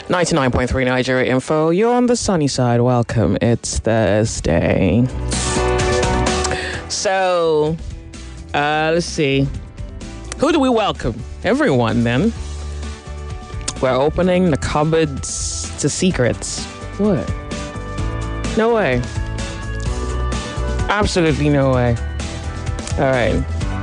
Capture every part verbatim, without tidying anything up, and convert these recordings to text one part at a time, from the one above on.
ninety-nine point three Nigeria Info. You're on the sunny side. Welcome. It's Thursday. So, uh, let's see. Who do we welcome? Everyone, then. We're opening the cupboards to secrets. What? No way. Absolutely no way. All right.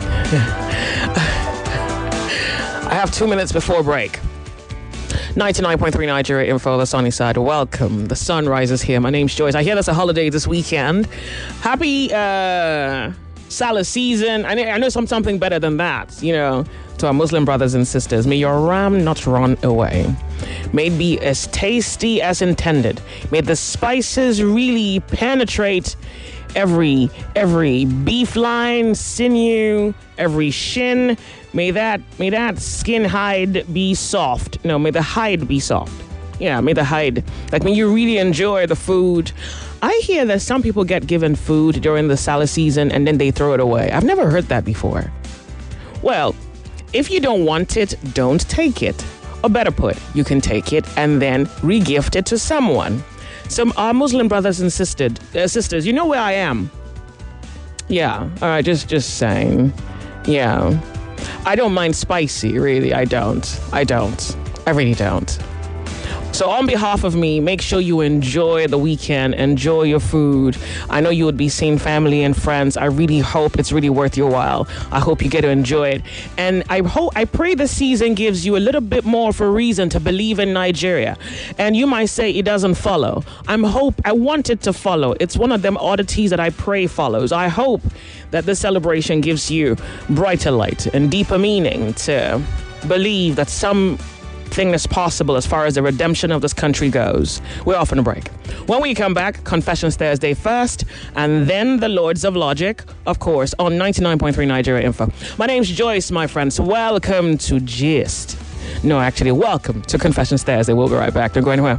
I have two minutes before break. ninety-nine point three Nigeria Info, the sunny side. Welcome. The sun rises here. My name's Joyce. I hear there's a holiday this weekend. Happy uh, Salah season. I know, I know some, something better than that, you know, to our Muslim brothers and sisters. May your ram not run away. May it be as tasty as intended. May the spices really penetrate every every beef line, sinew, every shin. May that may that skin hide be soft. No, may the hide be soft. Yeah, may the hide. Like when you really enjoy the food. I hear that some people get given food during the Salah season and then they throw it away. I've never heard that before. Well, if you don't want it, don't take it. Or better put, you can take it and then re-gift it to someone. Some our Muslim brothers and sisters, uh, sisters, you know where I am. Yeah, all right, just just saying. Yeah, I don't mind spicy, really. I don't. I don't. I really don't. So on behalf of me, make sure you enjoy the weekend, enjoy your food. I know you would be seeing family and friends. I really hope it's really worth your while. I hope you get to enjoy it. And I hope, I pray the season gives you a little bit more of a reason to believe in Nigeria. And you might say it doesn't follow. I'm hope, I want it to follow. It's one of them oddities that I pray follows. I hope that this celebration gives you brighter light and deeper meaning to believe that some thing that's possible as far as the redemption of this country goes. We're off on a break. When we come back, Confessions Thursday first, and then the Lords of Logic, of course, on ninety-nine point three Nigeria Info. My name's Joyce, my friends. Welcome to Gist. No, actually, welcome to Confessions Thursday. We'll be right back. Don't go anywhere.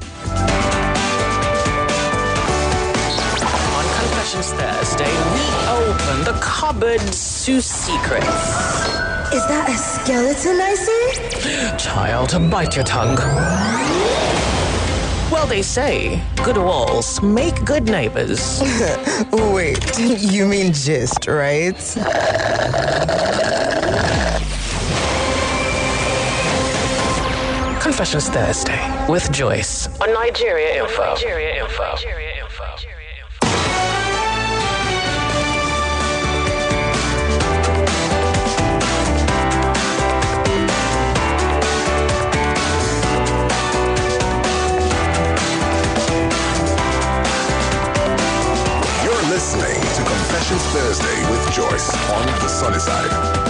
On Confessions Thursday, we open the cupboards to secrets. Is that a skeleton I see? Child, bite your tongue. Well, they say good walls make good neighbors. Wait, you mean gist, right? Confessions Thursday with Joyce on Nigeria Info. Nigeria Info. Nigeria Info. Listening to Confessions Thursday with Joyce on the sunny side.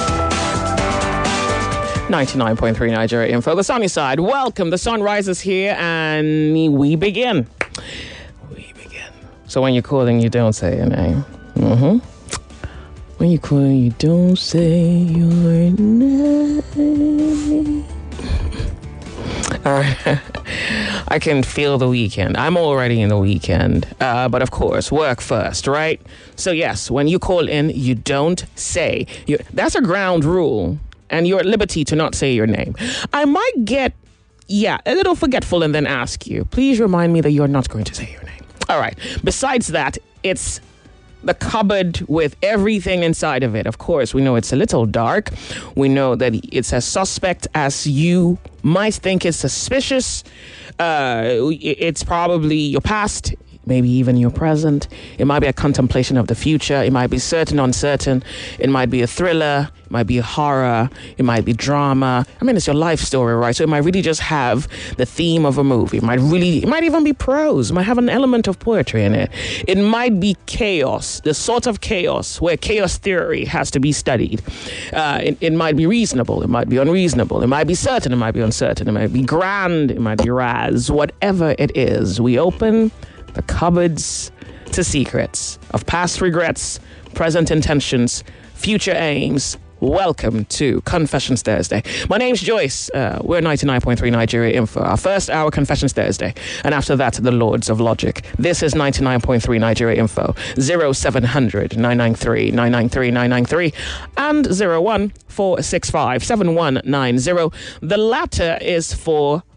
ninety-nine point three Nigeria Info, the sunny side. Welcome. The sun rises here and we begin. We begin. So when you're calling, you don't say your name. Mm-hmm. When you're calling, you don't say your name. All right. I can feel the weekend. I'm already in the weekend. Uh, but of course, work first, right? So yes, when you call in, you don't say. You, that's a ground rule. And you're at liberty to not say your name. I might get, yeah, a little forgetful and then ask you, please remind me that you're not going to say your name. All right. Besides that, it's the cupboard with everything inside of it. Of course, we know it's a little dark. We know that it's as suspect as you might think it's suspicious. Uh, it's probably your past, maybe even your present. It might be a contemplation of the future. It might be certain, uncertain. It might be a thriller. It might be a horror. It might be drama. I mean, it's your life story, right? So it might really just have the theme of a movie. It might really, it might even be prose. It might have an element of poetry in it. It might be chaos, the sort of chaos where chaos theory has to be studied. Uh, it, it might be reasonable. It might be unreasonable. It might be certain. It might be uncertain. It might be grand. It might be raz. Whatever it is, we open the cupboards to secrets of past regrets, present intentions, future aims. Welcome to Confessions Thursday. My name's Joyce. Uh, we're ninety-nine point three Nigeria Info. Our first hour, Confessions Thursday. And after that, the Lords of Logic. This is ninety-nine point three Nigeria Info. zero seven hundred nine nine three nine nine three nine nine three and zero one four six five seven one nine zero. The latter is for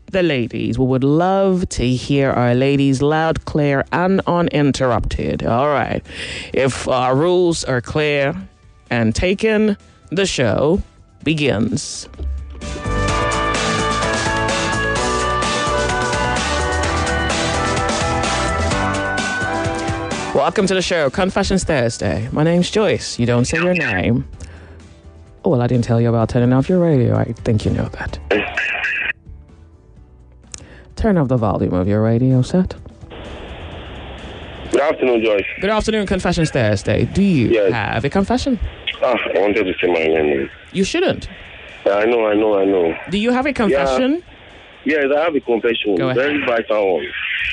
the ladies. We would love to hear our ladies loud, clear, and uninterrupted. All right. If our rules are clear and taken, the show begins. Welcome to the show, Confessions Thursday. My name's Joyce. You don't say your name. Oh, well, I didn't tell you about turning off your radio. I think you know that. Turn off the volume of your radio set. Good afternoon, Joyce. Good afternoon, Confessions Thursday. Do you Yes. have a confession? Ah, I wanted to say my name. You shouldn't. Yeah, I know, I know, I know. Do you have a confession? Yes, I have a confession. Go ahead. Very vital one.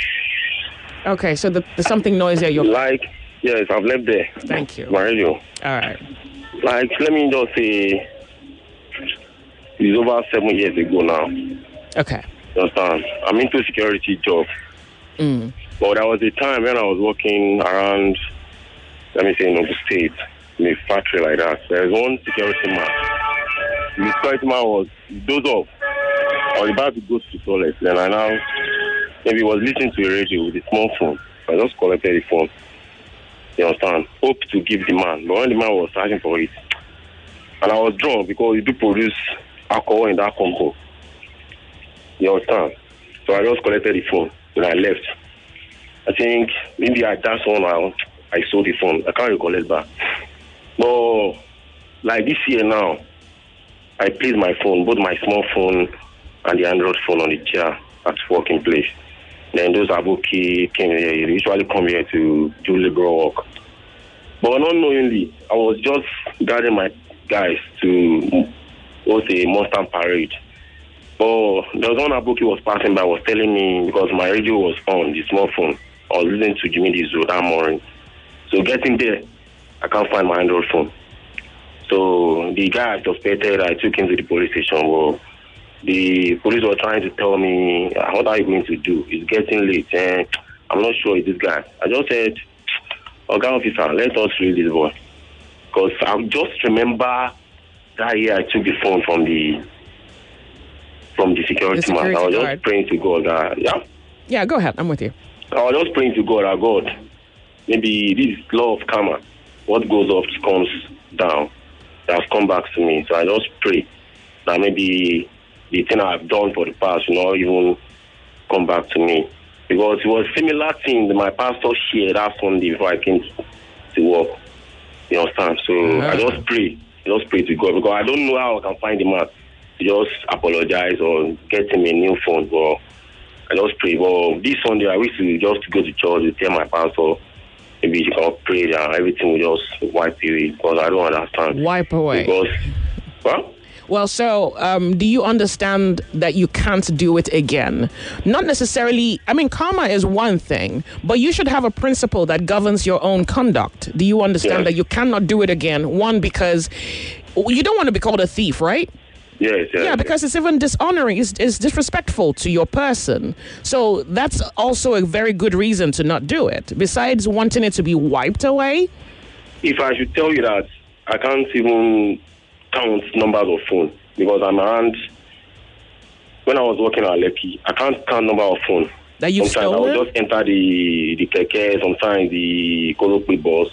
Okay, so the, there's something noisy at your... Like, yes, I've left there. Thank you. My radio. All right. Like, let me just say, it's over seven years ago now. Okay. You understand? I'm into security job. Mm. But there was a time when I was working around, let me say, in Ogun State, in a factory like that. There was one security man. The security man was dozed off. I was about to go to the toilet. Then I now, maybe was listening to a radio with a small phone. I just collected the phone. You understand? Hope to give the man. But when the man was searching for it, and I was drunk because he do produce alcohol in that company. You understand? So I just collected the phone and I left. I think maybe I dashed one out. I sold the phone. I can't recollect back. But like this year now, I placed my phone, both my small phone and the Android phone on the chair at working place. Then those Aboki came here. They usually come here to do liberal work. But unknowingly, I was just guiding my guys to what's a Mustang parade. But there was one Aboki was passing by, was telling me, because my radio was on, the small phone, I was listening to Jimmy Dizo that morning. So getting there, I can't find my Android phone. So the guy I suspected, I took him to the police station. Well, the police were trying to tell me, what are you going to do? It's getting late, and I'm not sure it's this guy. I just said, okay, officer, let us read this boy. Because I just remember that year I took the phone from the from the security, The security man. I was guard. just praying to God that, yeah. Yeah, go ahead. I'm with you. I was just praying to God that God, maybe this law of karma, what goes up comes down. That has come back to me. So I just pray that maybe the thing I've done for the past will not even come back to me. Because it was a similar thing that my pastor shared that Sunday before I came to work. You understand? So Uh-huh. I just pray. I just pray to God because I don't know how I can find the man to just apologize or get him a new phone. But I just pray. But this Sunday, I wish to just go to church to tell my pastor maybe you can pray that everything will just wipe away because I don't understand. Wipe away. Because, well, Well, so um, do you understand that you can't do it again? Not necessarily. I mean, karma is one thing, but you should have a principle that governs your own conduct. Do you understand Yes. that you cannot do it again? One, because you don't want to be called a thief, right? yes, yes. Yeah, because it's even dishonoring, it's, it's disrespectful to your person. So that's also a very good reason to not do it. Besides wanting it to be wiped away. If I should tell you that I can't even count numbers of phone because I'm around. When I was working at Lekki, I can't count number of phone. That you've Sometimes I stolen? will just enter the the keke, sometimes the Kolopi bus,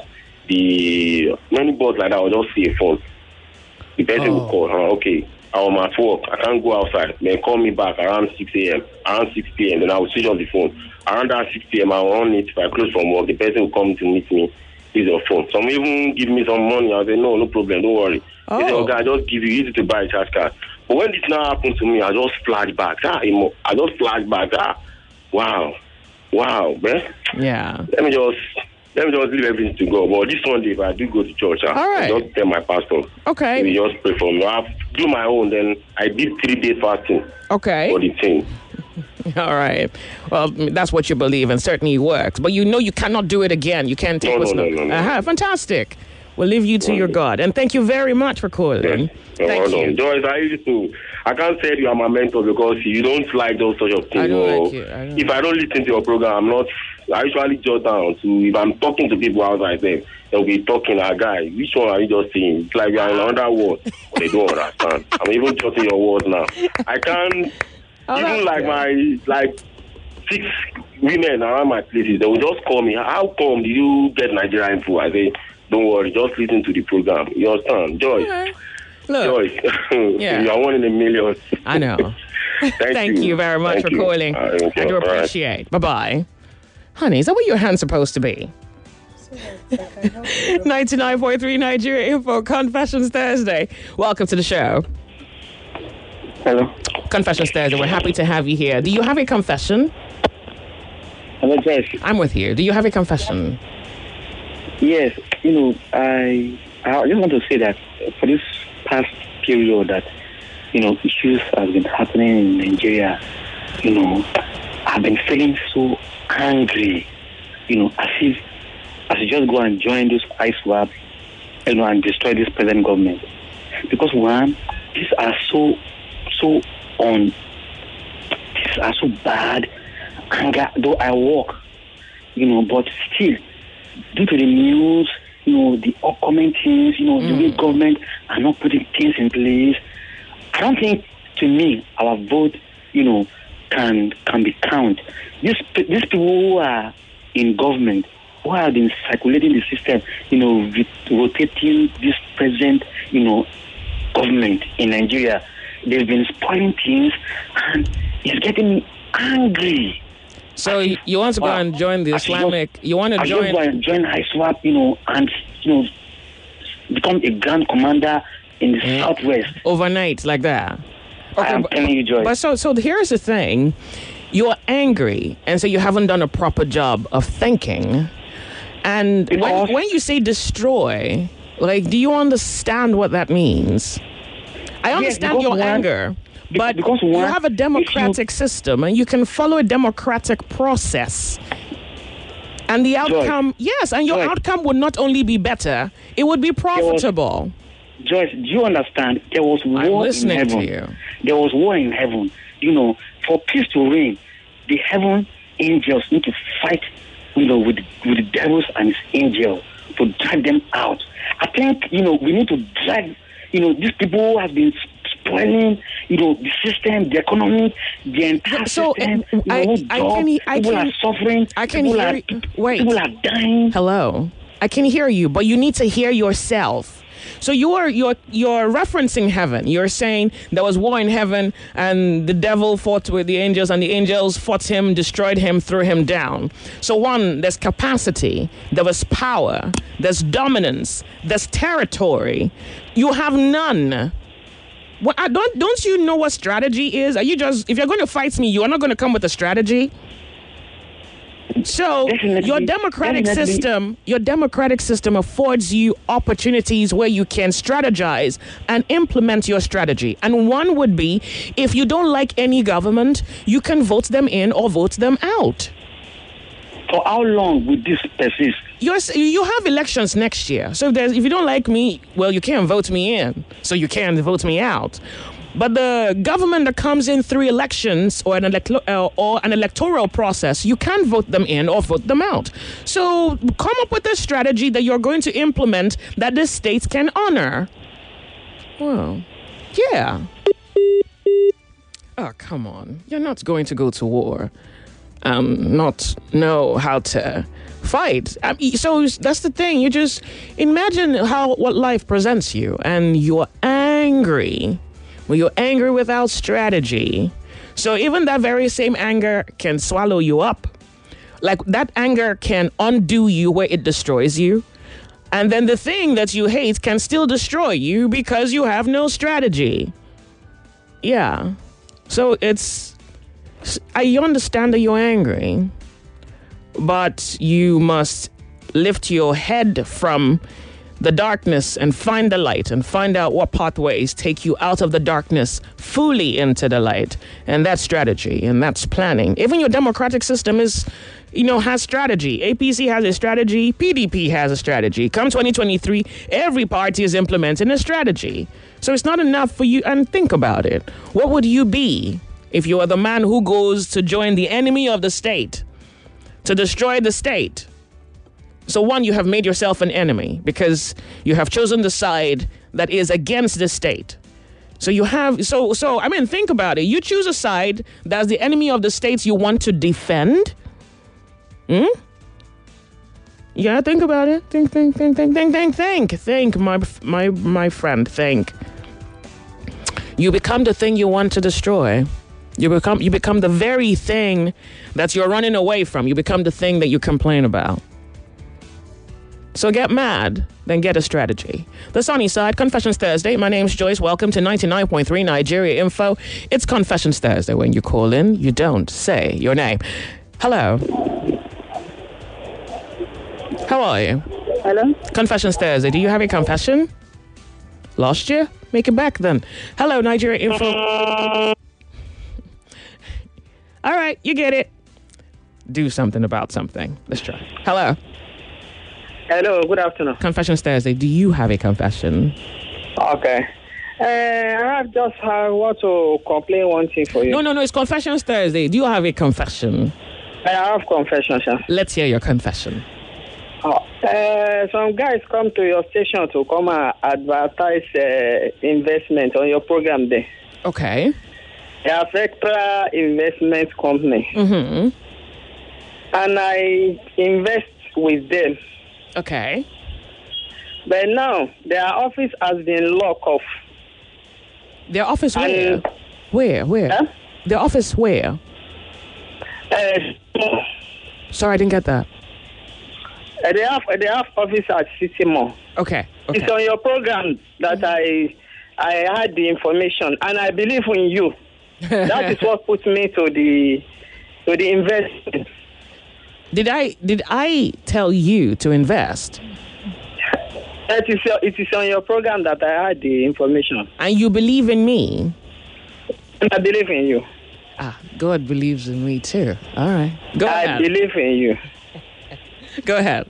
the many bus like that. I will just see a phone. The person Oh. will call. Uh, okay, I'm at work. I can't go outside. They call me back around six a.m. Around six p.m. Then I will switch off the phone. Around that six p.m. I will on it. If I close from work, the person will come to meet me. Use your phone. Some even give me some money. I'll say, no, no problem. Don't worry. Oh. They say, okay, I just give you easy to buy a charge card. But when this now happened to me, I just flash back. Ah, emo- I just flash back. Ah, wow. Wow, man. Yeah. Let me just let me just leave everything to go. But this Sunday, if I do go to church, ah, All right. I just tell my pastor. Okay. He just pray for me. I do my own. Then I did three days fasting Okay. for the thing. All right. Well, that's what you believe, and certainly works. But you know you cannot do it again. You can't take No, what's no, not. no, no, no. Uh-huh. Fantastic. We'll leave you to your God. And thank you very much for calling. Yes. Thank Hold you. on. Joyce, I used to. I can't say you are my mentor because you don't like those sort of things. I don't or like you. I don't if I don't listen to your program, I'm not. I usually jot down to if I'm talking to people outside them, they'll be talking. A guy, which one are you just saying? It's like you're in another word. They don't understand. I'm even jotting your words now. I can't. Oh, Even that's like good. my like six women around my places, they will just call me. How come did you get Nigeria info? I say, don't worry, just listen to the program. You understand, Joyce? Okay. Look, Joyce, Yeah. you are one in a million. I know. Thank, Thank you. very much Thank for you. calling. Uh, thank I you. do All right. appreciate. Bye bye. Honey, is that what your hand's supposed to be? ninety-nine point three Nigeria Info Confessions Thursday. Welcome to the show. Hello. Confessions Thursday. We're happy to have you here. Do you have a confession? Hello, Joyce. I'm with you. Do you have a confession? Yes, you know, I I just want to say that for this past period that, you know, issues have been happening in Nigeria, you know, I've been feeling so angry, you know, as if I should just go and join this I SWAP, you know, and destroy this present government. Because one, these are so, so on, these are so bad. Anger, though I walk, you know, but still, due to the news, you know, the upcoming things, you know, mm. the way government are not putting things in place, I don't think, to me, our vote, you know, can can be counted. These these people who are in government, who have been circulating the system, you know, rotating this present, you know, government in Nigeria, they've been spoiling things, and it's getting me angry. So you want to go and join the Islamic? You want to I join? just go and join I SWAP, you know, and you know, become a grand commander in the Mm. southwest Overnight, like that. I am but, telling you, Joy. But so, so here's the thing: you're angry, and so you haven't done a proper job of thinking. And when, Because- when you say destroy, like, do you understand what that means? I understand because your one- anger, but because you one- have a democratic system, and you can follow a democratic process. And the outcome, yes, and your Joy. outcome would not only be better, it would be profitable. Joyce, do you understand? There was war I'm in listening heaven. to you. There was war in heaven. You know, for peace to reign, the heaven angels need to fight, you know, with with the devils and his angels to drag them out. I think, you know, we need to drag, you know, these people who have been spoiling, you know, the system, the economy, the entire So, system. uh, you know, I- no I job, can he- I people can- are suffering. I can people hear are, you. Wait. People are dying. Hello. I can hear you, but you need to hear yourself. So you're you're you're referencing heaven. You're saying there was war in heaven, and the devil fought with the angels, and the angels fought him, destroyed him, threw him down. So one, there's capacity, there was power, there's dominance, there's territory. You have none. What, I don't don't you know what strategy is? Are you just, if you're going to fight me, you are not going to come with a strategy? So Definitely. your democratic Definitely. system, your democratic system affords you opportunities where you can strategize and implement your strategy. And one would be, if you don't like any government, you can vote them in or vote them out. For how long will this persist? You're, you have elections next year. So if, there's, if you don't like me, well, you can't vote me in. So you can't vote me out. But the government that comes in through elections or an, elect- uh, or an electoral process, you can vote them in or vote them out. So come up with a strategy that you're going to implement that the state can honor. Well, yeah. Oh, come on. You're not going to go to war. Um, not know how to fight. I mean, so that's the thing. You just imagine how what life presents you, and you're angry. Well, you're angry without strategy. So even that very same anger can swallow you up. Like that anger can undo you where it destroys you. And then the thing that you hate can still destroy you because you have no strategy. Yeah. So it's, I understand that you're angry, but you must lift your head from the darkness and find the light and find out what pathways take you out of the darkness fully into the light. And that's strategy and that's planning. Even your democratic system is, you know, has strategy. A P C has a strategy. P D P has a strategy. Come twenty twenty-three, every party is implementing a strategy. So it's not enough for you. And think about it. What would you be if you are the man who goes to join the enemy of the state, to destroy the state? So one, you have made yourself an enemy because you have chosen the side that is against the state. So you have so so I mean, think about it. You choose a side that's the enemy of the states you want to defend. Hmm? Yeah, think about it. Think, think, think, think, think, think, think, think, my my my friend, think. You become the thing you want to destroy. You become you become the very thing that you're running away from. You become the thing that you complain about. So get mad, then get a strategy. The Sunny Side, Confessions Thursday. My name's Joyce. Welcome to ninety-nine point three Nigeria Info. It's Confessions Thursday. When you call in, you don't say your name. Hello. How are you? Hello? Confessions Thursday. Do you have a confession? Lost you? Make it back then. Hello, Nigeria Info. All right, you get it. Do something about something. Let's try. Hello. Hello, good afternoon. Confessions Thursday. Do you have a confession? Okay. Uh, I have just uh, want to complain one thing for you. No, no, no. It's Confessions Thursday. Do you have a confession? I have confession, sir. Let's hear your confession. Oh, uh, some guys come to your station to come and advertise uh, investment on your program there. Okay. They are Vectra Investment Company. Mm-hmm. And I invest with them. Okay. But now, their office has been locked off. Their office where? And, Where? Where? Huh? Their office where? Uh, Sorry, I didn't get that. Uh, they have they have office at City Mall. Okay. Okay. It's on your program that I I had the information, and I believe in you. That is what put me to the to the investment. Did I did I tell you to invest? It is it is on your program that I had the information, And you believe in me? and I believe in you. Ah, God believes in me too. All right. Go I ahead. believe in you. Go ahead.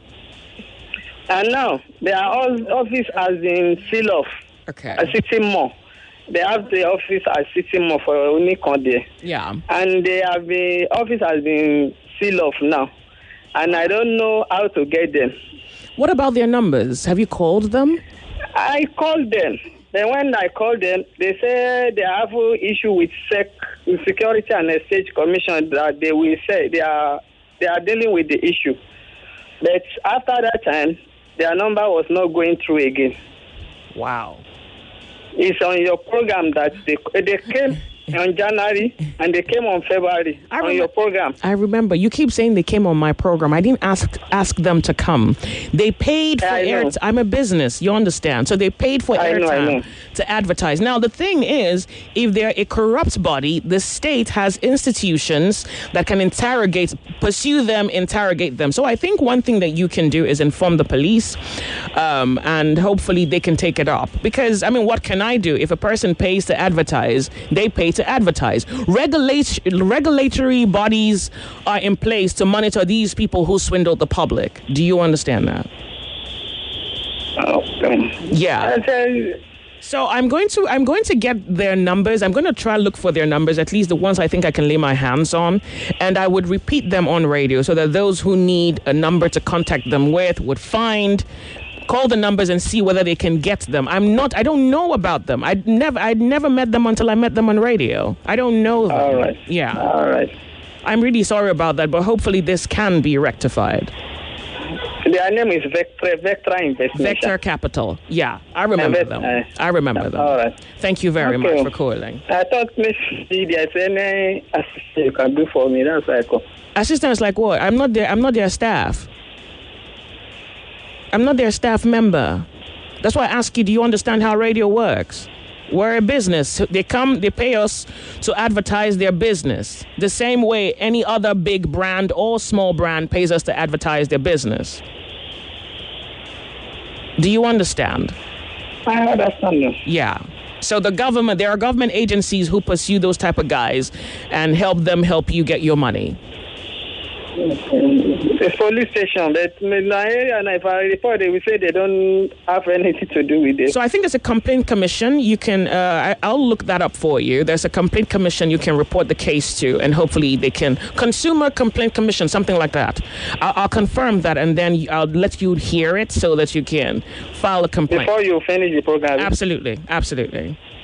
And now their office has been sealed off. Okay. At City Mall. They have the office at City Mall for Unicon there. Yeah. And they have the office has been sealed off now. And I don't know how to get them. What about their numbers? Have you called them? I called them. Then when I called them, they say they have an issue with Sec, with Security and Exchange Commission that they will say they are they are dealing with the issue. But after that time, their number was not going through again. Wow. It's on your program that they they came on January and they came on February I on remem- your program. I remember. You keep saying they came on my program. I didn't ask ask them to come. They paid for I know. airtime. I'm a business. You understand? So they paid for I know, I know. airtime to advertise. Now the thing is, if they're a corrupt body, the state has institutions that can interrogate, pursue them, interrogate them. So I think one thing that you can do is inform the police, um, and hopefully they can take it up. Because I mean, what can I do if a person pays to advertise? They pay to advertise. Regulate, regulatory bodies are in place to monitor these people who swindle the public. Do you understand that? Oh, um, Yeah. I said, So I'm going to I'm going to get their numbers. I'm going to try look for their numbers, at least the ones I think I can lay my hands on, and I would repeat them on radio so that those who need a number to contact them with would find, call the numbers and see whether they can get them. I'm not I don't know about them. I'd never I'd never met them until I met them on radio. I don't know them. all right. Yeah. All right. I'm really sorry about that, but hopefully this can be rectified. Their name is Vectra, Vectra Investment. Vector Capital. Yeah, I remember Vect- them. uh, I remember them. all right. Thank you very Okay. much for calling. I thought maybe there's any assistance you can do for me. That's why I call. Assistants like what? I'm not their I'm not their staff. I'm not their staff member. That's why I ask you, do you understand how radio works? We're a business. They come, they pay us to advertise their business. The same way any other big brand or small brand pays us to advertise their business. Do you understand? I understand you. Yeah. So the government, there are government agencies who pursue those type of guys and help them help you get your money. It's police station, but in my area, and if I report, they will say they don't have anything to do with it. So I think there's a complaint commission. You can, uh, I, I'll look that up for you. There's a complaint commission you can report the case to, and hopefully they can, consumer complaint commission, something like that. I'll, I'll confirm that, and then I'll let you hear it so that you can file a complaint. Before you finish the program. Absolutely, absolutely.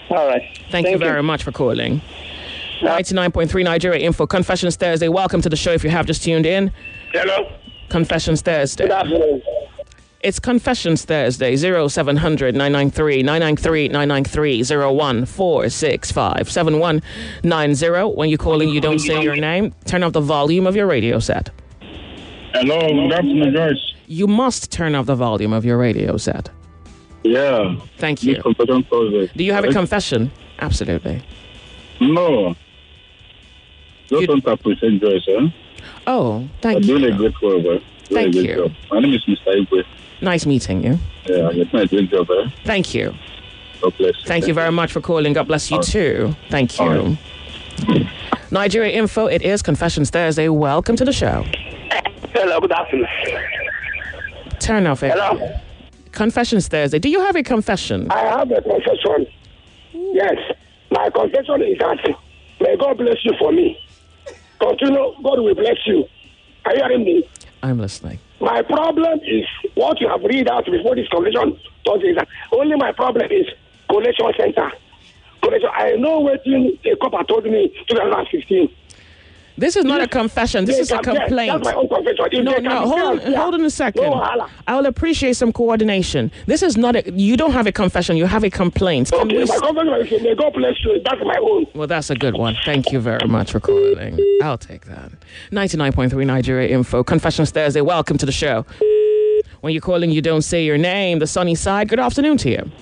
All right. Thank, Thank you you. very much for calling. ninety-nine point three Nigeria Info, Confessions Thursday. Welcome to the show if you have just tuned in. Hello. Confessions Thursday. Good afternoon. It's Confessions Thursday, zero seven hundred nine nine three nine nine three nine nine three zero one four six five seven one nine zero. When you're calling, you don't say your name. Turn off the volume of your radio set. Hello, good afternoon, Joyce. You must turn off the volume of your radio set. Yeah. Thank you. Confession Thursday. Do you have a confession? Absolutely. No. Just You- want to appreciate Joyce, eh? Oh, thank You're doing a you. great work, eh? Doing Thank a great you. job. My name is Mister Igwe. Nice meeting you. Yeah, you're doing a great job, eh? Thank you. God bless you. Thank you very much for calling. God bless you All right. too. Thank you. All right. Nigeria Info, it is Confessions Thursday. Welcome to the show. Hello, good afternoon. Turn off it. Hello. Confessions Thursday. Do you have a confession? I have a confession. Yes. My confession is that may God bless you for me. Continue, God will bless you. Are you hearing me? I'm listening. My problem is what you have read out before this conversation. Is that only my problem is collection center. Collection. I know what a copper told me twenty fifteen. This is not a confession. This They is a can- yes, complaint. That's my own confession. If No, they no, can hold on, tell, yeah. hold on a second. No wahala. I will appreciate some coordination. This is not a, you don't have a confession, you have a complaint. Can Okay, we my s- confession is may God bless you. That's my own. Well, that's a good one. Thank you very much for calling. I'll take that. ninety-nine point three Nigeria Info, Confessions Thursday. Welcome to the show. When you're calling, you don't say your name. The sunny side. Good afternoon to you.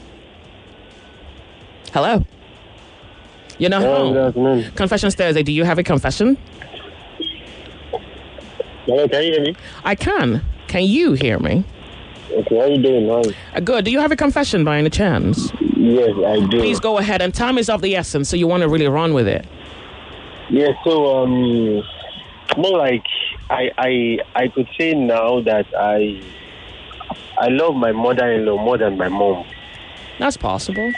Hello. You're not home. Good afternoon. Confessions Thursday. Do you have a confession? Hello, can you hear me? I can. Can you hear me? Okay, how you doing now? Uh, good. Do you have a confession by any chance? Yes, I do. Please go ahead. And time is of the essence, so you want to really run with it. Yeah, so um, more like I I I could say now that I I love my mother-in-law more than my mom. That's possible.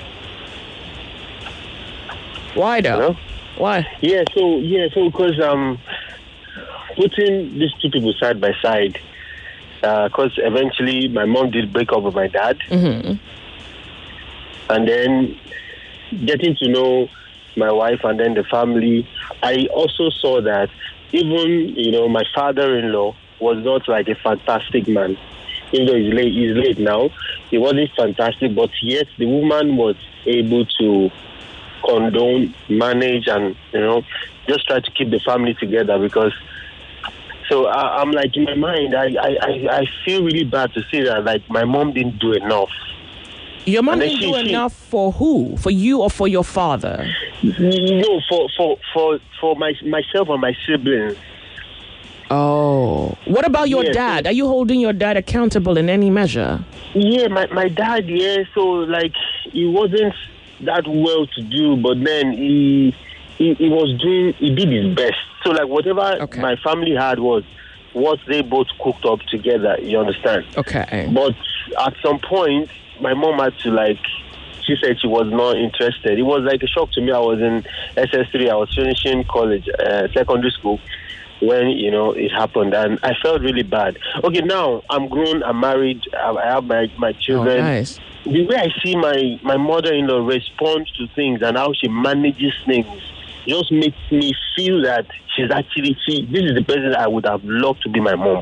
Why though? Hello? Why? Yeah, so yeah, so because um, putting these two people side by side, because eventually my mom did break up with my dad, Mm-hmm. and then getting to know my wife and then the family, I also saw that even you know my father-in-law was not like a fantastic man. Even though he's late, he's late now. He wasn't fantastic, but yet the woman was able to condone, manage, and you know, just try to keep the family together. Because, so I, I'm like in my mind, I, I, I, I feel really bad to say that like my mom didn't do enough. Your mom And then didn't she- do she- enough for who? For you or for your father? No, for for for for my myself and my siblings. Oh. What about your Yes. dad? Are you holding your dad accountable in any measure? Yeah, my, my dad, yeah, so like he wasn't that well to do, but then he, he he was doing, he did his best. So like whatever Okay. my family had was what they both cooked up together, you understand? Okay. But at some point, my mom had to like, she said she was not interested. It was like a shock to me. I was in S S three, I was finishing college, uh, secondary school, when, you know, it happened. And I felt really bad. Okay, now I'm grown, I'm married, I I have my, my Oh, children. nice. The way I see my, my mother-in-law respond to things and how she manages things just makes me feel that she's actually, she, this is the person I would have loved to be my mom.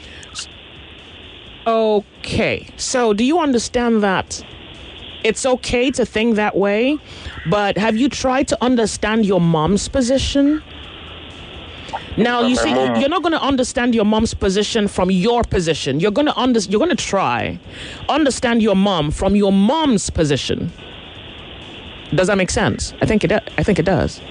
Okay. So do you understand that it's okay to think that way, but have you tried to understand your mom's position? Now, you My see, mom- you're not going to understand your mom's position from your position. You're going to under, you're going to try understand your mom from your mom's position. Does that make sense? I think it. I think it does.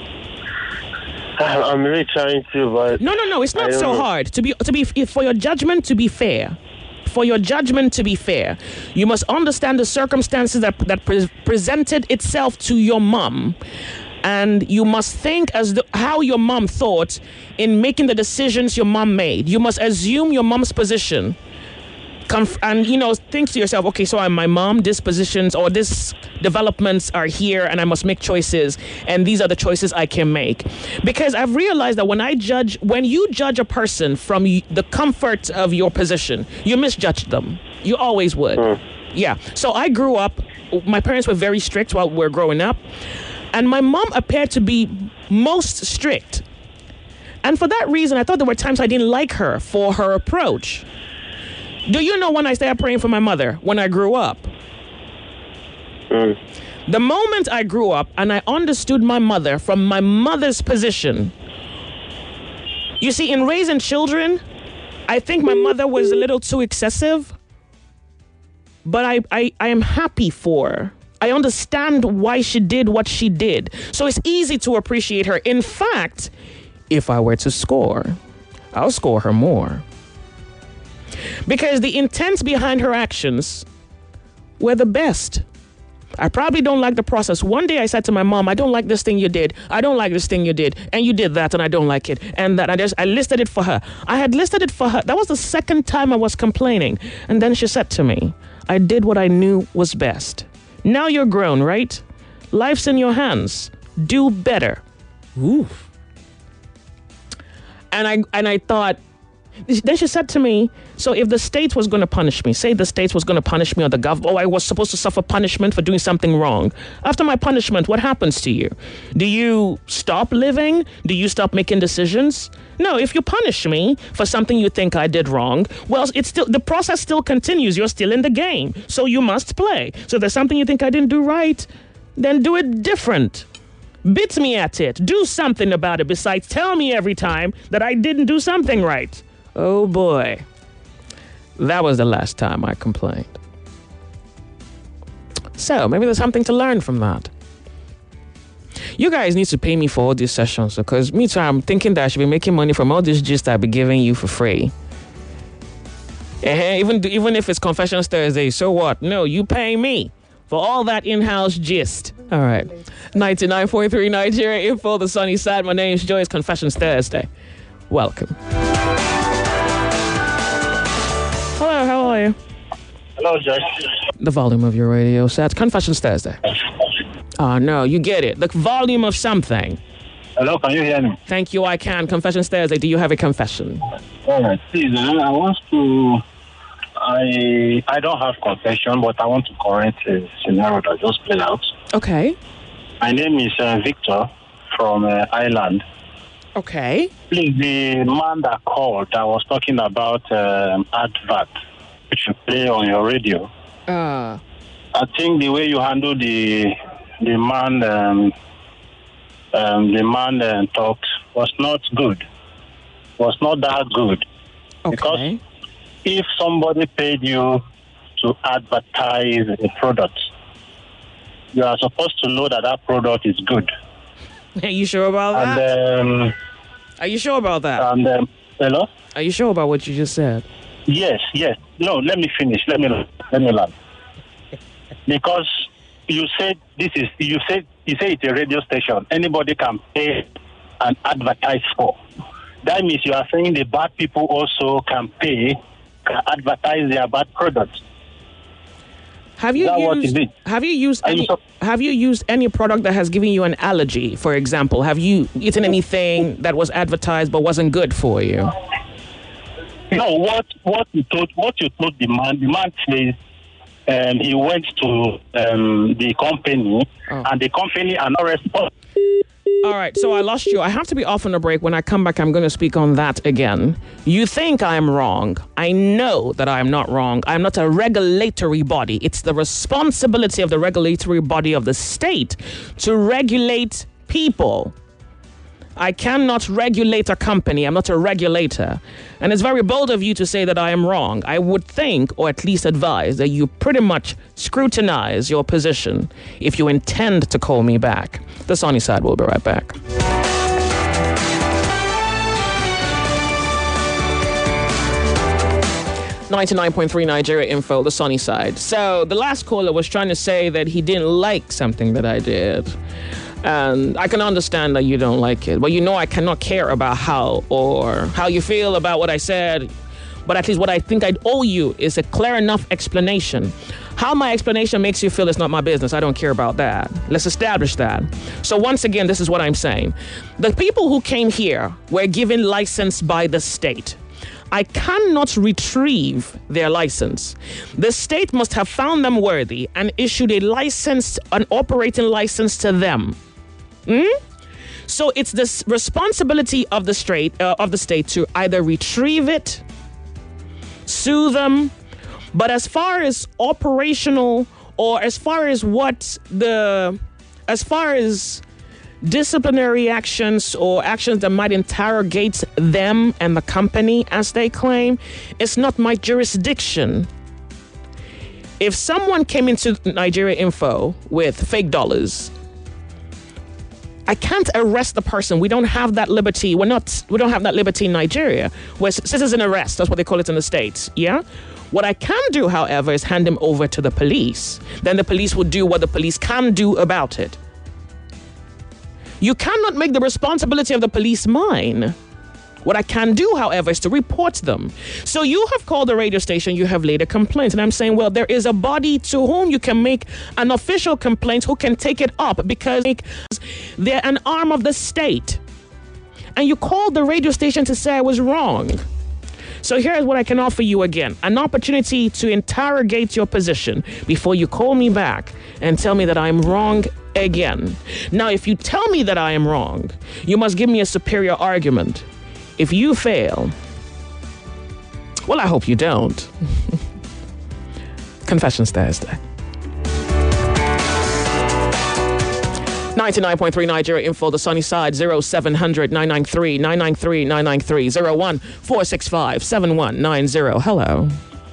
I'm really trying to, but No, no, no. It's I not don't so know. hard to be to be if for your judgment to be fair. For your judgment to be fair, you must understand the circumstances that that pre- presented itself to your mom, and you must think as the, how your mom thought in making the decisions your mom made. You must assume your mom's position. Conf- and you know, think to yourself, okay, so I'm my mom, this positions or this developments are here and I must make choices, and these are the choices I can make. Because I've realized that when I judge when you judge a person from y- the comfort of your position, you misjudge them. You always would. Yeah. So I grew up my parents were very strict while we were growing up. And my mom appeared to be most strict. And for that reason, I thought there were times I didn't like her for her approach. Do you know when I started praying for my mother? When I grew up. Mm. The moment I grew up and I understood my mother from my mother's position. You see, in raising children, I think my mother was a little too excessive. But I, I, I am happy for her. I understand why she did what she did. So it's easy to appreciate her. In fact, if I were to score, I'll score her more. Because the intent behind her actions were the best. I probably don't like the process. One day I said to my mom, I don't like this thing you did. I don't like this thing you did. And you did that and I don't like it. And that I just I listed it for her. I had listed it for her. That was the second time I was complaining. And then she said to me, I did what I knew was best. Now you're grown, right? Life's in your hands. Do better. Ooh. And I and I thought, then she said to me, so if the state was going to punish me, say the state was going to punish me or the government, or I was supposed to suffer punishment for doing something wrong. After my punishment, what happens to you? Do you stop living? Do you stop making decisions? No, if you punish me for something you think I did wrong, well, it's still the process still continues. You're still in the game. So you must play. So if there's something you think I didn't do right, then do it different. Bit me at it. Do something about it besides tell me every time that I didn't do something right. Oh boy. That was the last time I complained. So maybe there's something to learn from that. You guys need to pay me for all these sessions because me too, I'm thinking that I should be making money from all this gist I'll be giving you for free. Uh-huh, even, even if it's Confessions Thursday, so what? No, you pay me for all that in-house gist. All right. ninety-nine point three Nigeria Info, the sunny side. My name's Joyce. Confessions Thursday. Welcome. Hello, how are you? Hello, Joyce. The volume of your radio set. Confessions Thursday. Oh, no, you get it. The volume of something. Hello, can you hear me? Thank you, I can. Confessions Thursday. Do you have a confession? All right. Please, I want to... I I don't have confession, but I want to correct a scenario that just played out. Okay. My name is uh, Victor from uh, Ireland. Okay. Please, the man that called, that was talking about um, advert, which you play on your radio. Uh. I think the way you handle the the man um, um, the man uh, talks was not good. Was not that good. Okay. Because if somebody paid you to advertise a product, you are supposed to know that that product is good. Are you sure about and, that? Um, Are you sure about that? And um, hello? Are you sure about what you just said? Yes, yes. No, let me finish. Let me let me learn. Because you said this is you said you say it's a radio station. Anybody can pay and advertise for. That means you are saying the bad people also can pay, can advertise their bad products. Have you that used, what is it? Have you used Are any you so- Have you used any product that has given you an allergy? For example, have you eaten anything that was advertised but wasn't good for you? No, what what you told what you told the man, the man says um, he went to um, the company Oh. and the company are not responsible. All right, so I lost you. I have to be off on a break. When I come back, I'm going to speak on that again. You think I'm wrong. I know that I'm not wrong. I'm not a regulatory body. It's the responsibility of the regulatory body of the state to regulate people. I cannot regulate a company. I'm not a regulator. And it's very bold of you to say that I am wrong. I would think, or at least advise, that you pretty much scrutinize your position if you intend to call me back. The Sunny Side will be right back. ninety-nine point three Nigeria Info, the Sunny Side. So the last caller was trying to say that he didn't like something that I did. And I can understand that you don't like it. But you know I cannot care about how or how you feel about what I said. But at least what I think I'd owe you is a clear enough explanation. How my explanation makes you feel is not my business. I don't care about that. Let's establish that. So once again, this is what I'm saying. The people who came here were given license by the state. I cannot retrieve their license. The state must have found them worthy and issued a license, an operating license to them. Hmm? So it's the s- responsibility of the state, uh, of the state to either retrieve it, sue them. But as far as operational, or as far as what the, as far as disciplinary actions or actions that might interrogate them and the company, as they claim, it's not my jurisdiction. If someone came into Nigeria Info with fake dollars, I can't arrest the person. We don't have that liberty. We're not, we don't have that liberty in Nigeria, where citizen arrest, that's what they call it in the States. Yeah. What I can do, however, is hand him over to the police. Then the police will do what the police can do about it. You cannot make the responsibility of the police mine. What I can do, however, is to report them. So you have called the radio station, you have laid a complaint. And I'm saying, well, there is a body to whom you can make an official complaint who can take it up because they're an arm of the state. And you called the radio station to say I was wrong. So here's what I can offer you again. An opportunity to interrogate your position before you call me back and tell me that I'm wrong again. Now, if you tell me that I am wrong, you must give me a superior argument. If you fail, well, I hope you don't. Confessions Thursday. ninety-nine point three Nigeria Info, the sunny side, zero seven hundred nine nine three nine nine three nine nine three, zero one four six five seven one nine zero. Hello.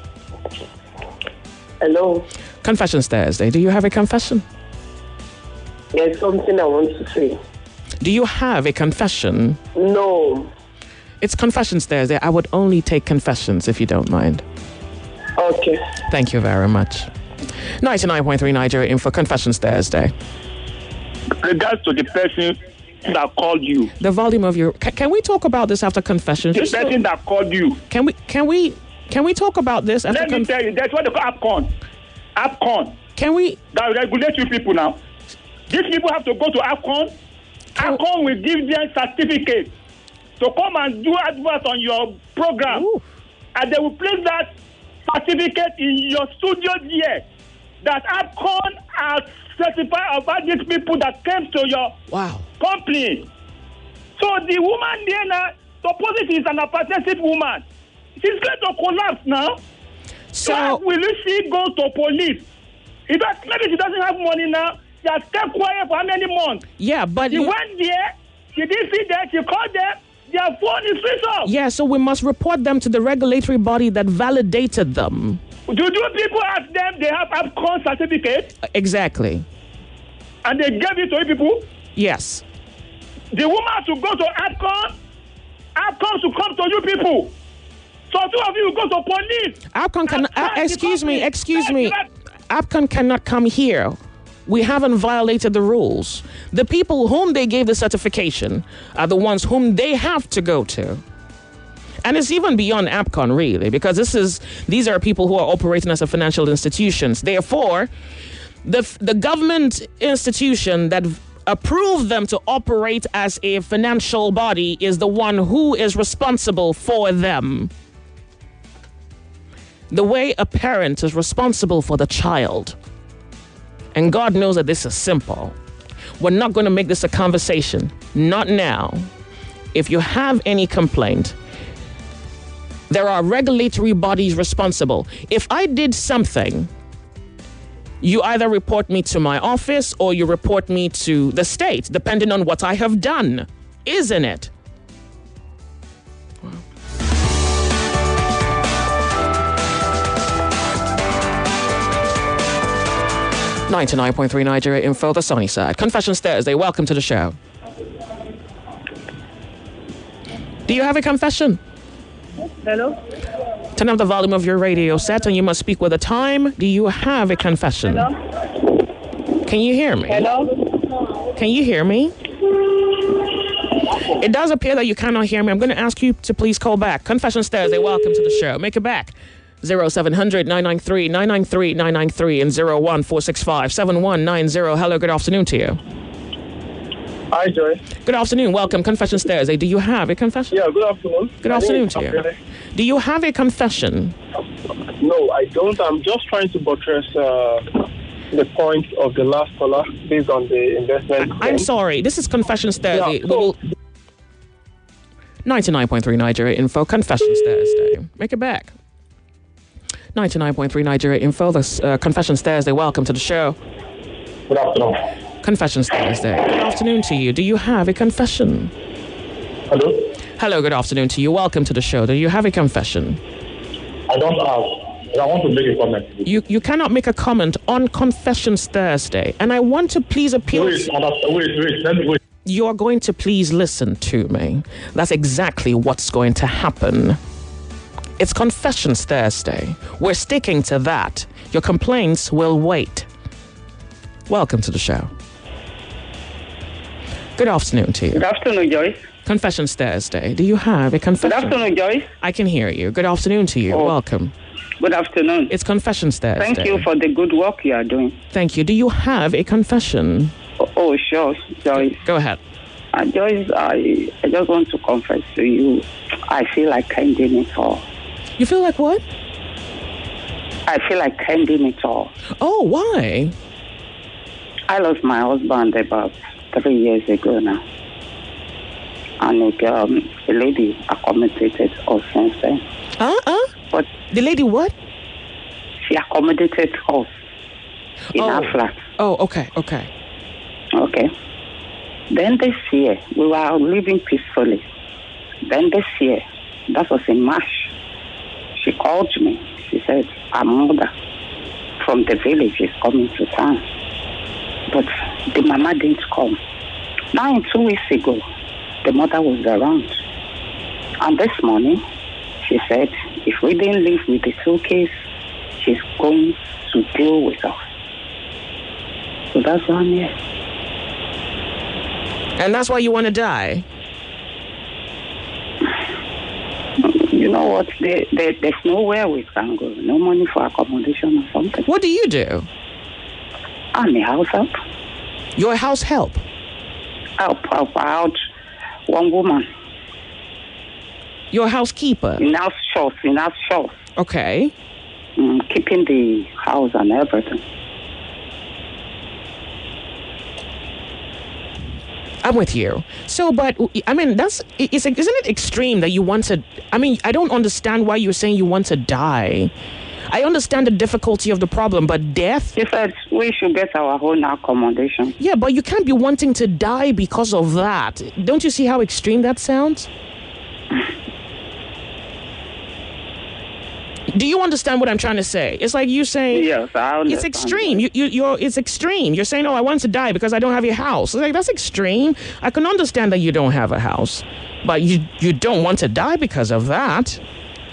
Hello. Confessions Thursday. Do you have a confession? There's something I want to say. Do you have a confession? No. It's Confessions Thursday. I would only take confessions if you don't mind. Okay. Thank you very much. ninety-nine point three Nigeria Info, Confessions Thursday. Regards to the person that called you. The volume of your... Can, can we talk about this after confessions? The Just person so, that called you. Can we... Can we... Can we talk about this after... Let me tell you, that's what they call APCON. APCON. Can we... That regulate you people now. These people have to go to APCON. Can APCON will give them certificate to come and do adverts on your program. Ooh. And they will place that certificate in your studio here. That APCON has certified about these people that came to your wow. company. So the woman there now, suppose it is an apathetic woman. She's going to collapse now. So, so will you see go to police? If that, maybe she doesn't have money now. She has kept quiet for how many months? Yeah, but... She you, went there. She didn't see them. She called them. Their phone is switched off. Yeah, so we must report them to the regulatory body that validated them. Do, do people ask them they have APCON certificate? Exactly. And they gave it to you people? Yes. The woman to go to APCON, APCON to come to you people. So two of you go to police. APCON can... Uh, excuse me, excuse me. APCON cannot come here. We haven't violated the rules. The people whom they gave the certification are the ones whom they have to go to. And it's even beyond APCON, really, because this is these are people who are operating as a financial institutions. Therefore, the the government institution that approved them to operate as a financial body is the one who is responsible for them. The way a parent is responsible for the child. And God knows that this is simple. We're not going to make this a conversation. Not now. If you have any complaint, there are regulatory bodies responsible. If I did something, you either report me to my office or you report me to the state, depending on what I have done, isn't it? ninety-nine point three Nigeria Info, the sunny side. Confessions Thursday. Welcome to the show. Do you have a confession? Hello? Turn up the volume of your radio set and you must speak with a time. Do you have a confession? Hello? Can you hear me? Hello? Can you hear me? It does appear that you cannot hear me. I'm going to ask you to please call back. Confessions Thursday. Welcome to the show. Make it back. zero seven hundred nine nine three nine nine three nine nine three and zero one four six five seven one nine zero. Hello, good afternoon to you. Hi, Joy. Good afternoon. Welcome. Confessions Thursday. Do you have a confession? Yeah, good afternoon. Good afternoon to you. Do you have a confession? No, I don't. I'm just trying to buttress uh, the point of the last caller based on the investment. I'm sorry. This is Confessions Thursday. Yeah, so- we will... ninety-nine point three Nigeria Info, Confessions Thursday. Make it back. ninety-nine point three Nigeria Info, this uh, Confessions Thursday. Welcome to the show. Good afternoon. Confessions Thursday. Good afternoon to you. Do you have a confession? Hello? Hello, good afternoon to you. Welcome to the show. Do you have a confession? I don't have. I want to make a comment. You you cannot make a comment on Confessions Thursday. And I want to please appeal... Wait, wait, wait. Let me wait. You are going to please listen to me. That's exactly what's going to happen. It's Confessions Thursday. We're sticking to that. Your complaints will wait. Welcome to the show. Good afternoon to you. Good afternoon, Joyce. Confessions Thursday. Do you have a confession? Good afternoon, Joyce. I can hear you. Good afternoon to you. Oh. Welcome. Good afternoon. It's Confessions Thursday. Thank you for the good work you are doing. Thank you. Do you have a confession? Oh, oh sure, Joyce. Go ahead. Uh, Joyce, I, I just want to confess to you, I feel like ending it all. You feel like what? I feel like ending it all. Oh, why? I lost my husband about three years ago now. And it, um, the lady accommodated us since then. Uh-uh? But the lady what? She accommodated us in oh. our flat. Oh, okay, okay. Okay. Then this year, we were living peacefully. Then this year, that was in March, she called me. She said, her mother from the village is coming to town. But the mama didn't come. Now, in two weeks ago, the mother was around. And this morning, she said, if we didn't leave with the suitcase, she's going to deal with us. So that's why I'm here. And that's why you want to die? You know what? There, there, there's nowhere we can go. No money for accommodation or something. What do you do? I'm a house help. You're a house help? Help, help out one woman. You're a housekeeper? In house shows, in house shows. Okay. Mm, keeping the house and everything. I'm with you. So, but, I mean, that's, it's, isn't it extreme that you want to, I mean, I don't understand why you're saying you want to die. I understand the difficulty of the problem, but death? She said we should get our own accommodation. Yeah, but you can't be wanting to die because of that. Don't you see how extreme that sounds? Do you understand what I'm trying to say? It's like you saying, yes, I understand. It's extreme. You, you, you're, it's extreme. You're saying, oh, I want to die because I don't have a house. It's like, that's extreme. I can understand that you don't have a house, but you, you don't want to die because of that.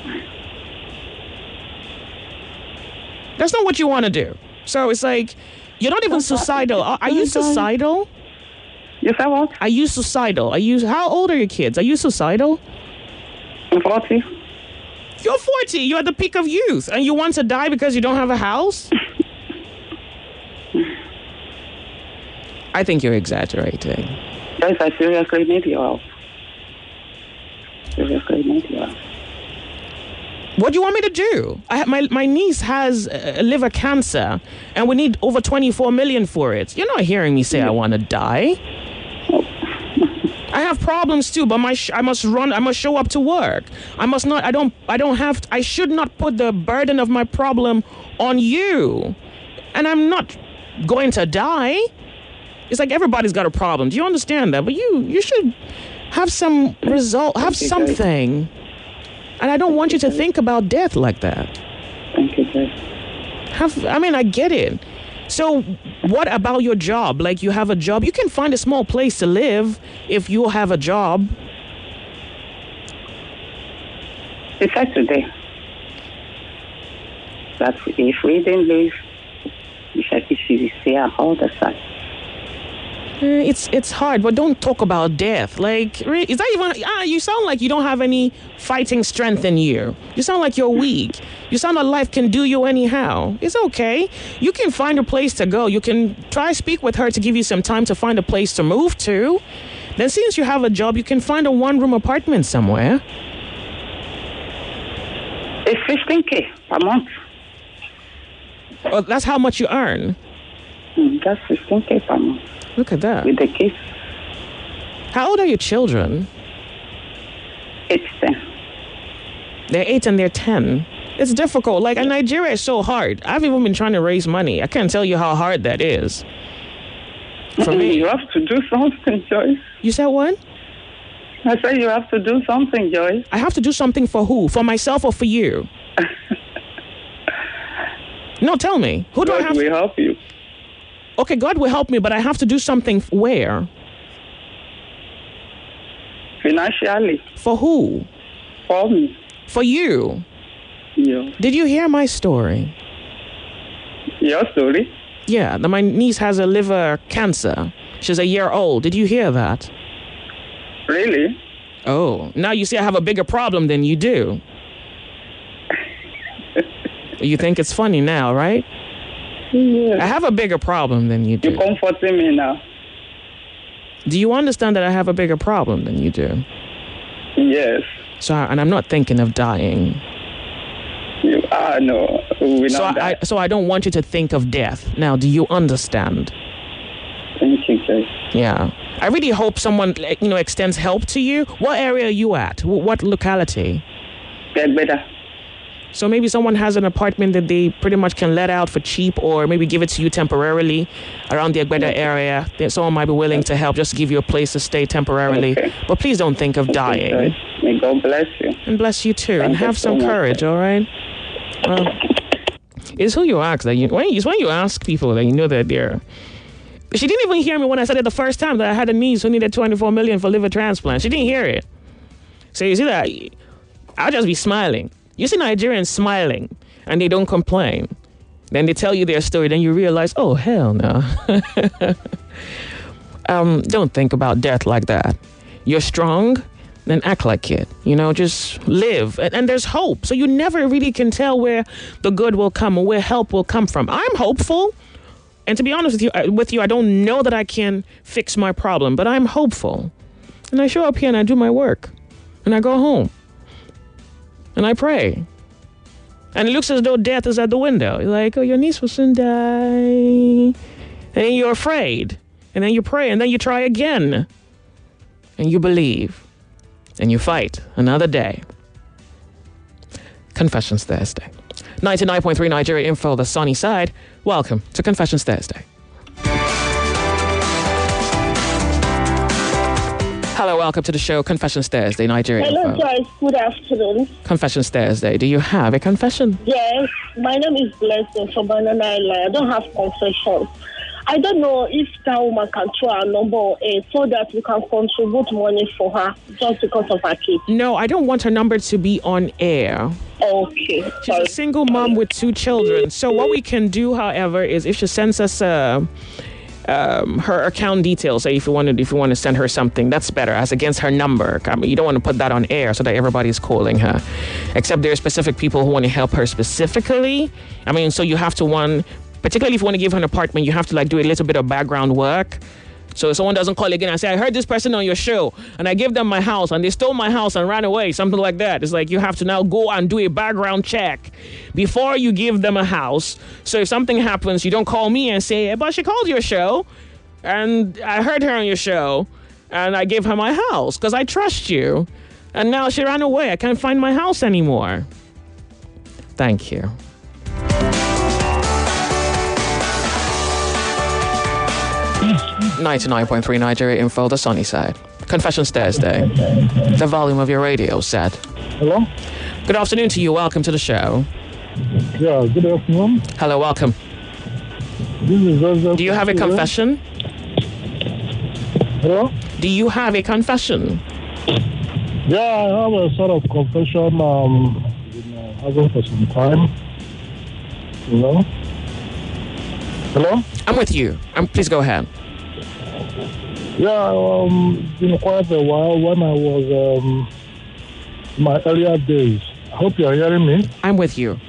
That's not what you want to do. So it's like, you're not even suicidal. Are, are you suicidal? You said what? Are you suicidal? Are you, how old are your kids? Are you suicidal? I'm forty. You're forty. You're at the peak of youth. And you want to die because you don't have a house? I think you're exaggerating. Yes, I seriously need your help. Seriously need your help. What do you want me to do? I have, my, my niece has uh, liver cancer, and we need over twenty-four million dollars for it. You're not hearing me say I want to die. I have problems too, but my sh- I must run. I must show up to work. I must not. I don't. I don't have. I should not put the burden of my problem on you. And I'm not going to die. It's like everybody's got a problem. Do you understand that? But you, you should have some result. Have something. And I don't want you to think about death like that. Thank you, Jay. Have. I mean, I get it. So what about your job? Like, you have a job. You can find a small place to live if you have a job. It's Saturday. That if we didn't leave, we should see our whole the side. Uh, it's it's hard, but don't talk about death. Like, is that even... Ah, you sound like you don't have any fighting strength in you. You sound like you're weak. You sound like life can do you anyhow. It's okay. You can find a place to go. You can try speak with her to give you some time to find a place to move to. Then since you have a job, you can find a one-room apartment somewhere. It's fifteen K per month. Oh, that's how much you earn? Mm, that's fifteen K per month. Look at that. With the kids. How old are your children? It's ten. They're eight and they're ten. It's difficult. Like, in Nigeria is so hard. I've even been trying to raise money. I can't tell you how hard that is. For Mm, me. You have to do something, Joyce. You said what? I said you have to do something, Joyce. I have to do something for who? For myself or for you? No, tell me. Who do I God have will to... help you. Okay, God will help me, but I have to do something f- where? Financially. For who? For me. For you? Yeah. Did you hear my story? Your story? Yeah, that my niece has a liver cancer. She's a year old. Did you hear that? Really? Oh, now you see I have a bigger problem than you do. You think it's funny now, right? Yeah. I have a bigger problem than you do. You're comforting me now. Do you understand that I have a bigger problem than you do? Yes. So, and I'm not thinking of dying. You are, no. We So know I, that. I, so I don't want you to think of death. Now, do you understand? Thank you, Joyce. Yeah. I really hope someone, like, you know, extends help to you. What area are you at? Wh- What locality? Get better. So maybe someone has an apartment that they pretty much can let out for cheap, or maybe give it to you temporarily around the Egbeda area. Then someone might be willing to help, just to give you a place to stay temporarily. Okay. But please don't think of dying. Joyce. May God bless you. And bless you too. Thank and you have so some much. courage, all right? Well, it's who you ask that you when you when you ask people that you know that they're. She didn't even hear me when I said it the first time that I had a niece who needed twenty-four million for liver transplant. She didn't hear it. So you see that I'll just be smiling. You see Nigerians smiling and they don't complain. Then they tell you their story. Then you realize, oh hell no. um, don't think about death like that. You're strong. Then act like it, you know, just live. And, and there's hope. So you never really can tell where the good will come or where help will come from. I'm hopeful. And to be honest with you, I- with you, I don't know that I can fix my problem, but I'm hopeful. And I show up here and I do my work. And I go home. And I pray. And it looks as though death is at the window. You're like, oh, your niece will soon die. And then you're afraid. And then you pray. And then you try again. And you believe. And you fight another day. Confessions Thursday. ninety-nine point three Nigeria Info, the sunny side. Welcome to Confessions Thursday. Hello, welcome to the show, Confessions Thursday, Nigeria Hello, Info. guys. Good afternoon. Confessions Thursday. Do you have a confession? Yes, my name is Blessing from Banana Island. I don't have confession. I don't know if that woman can throw her number on air so that we can contribute money for her just because of her kids. No, I don't want her number to be on air. Okay. She's a single mom with two children. So what we can do, however, is if she sends us uh, um, her account details, say if you want to, if you want to send her something, that's better, as against her number. I mean, you don't want to put that on air so that everybody's calling her. Except there are specific people who want to help her specifically. I mean, so you have to one. Particularly if you want to give her an apartment, you have to like do a little bit of background work. So if someone doesn't call again and say, I heard this person on your show and I gave them my house and they stole my house and ran away, something like that. It's like you have to now go and do a background check before you give them a house. So if something happens, you don't call me and say, but she called your show and I heard her on your show and I gave her my house because I trust you. And now she ran away. I can't find my house anymore. Thank you. ninety-nine point three Nigeria Info, the sunny side. Confessions Thursday. The volume of your radio set. Hello? Good afternoon to you. Welcome to the show. Yeah, good afternoon. Hello, welcome. This is Joseph. Do you have a confession? Hello? Do you have a confession? Yeah, I have a sort of confession um, been uh, having for some time. You know? Hello? I'm with you. Um, please go ahead. Yeah, um, it's been quite a while when I was um, in my earlier days. I hope you are hearing me. I'm with you.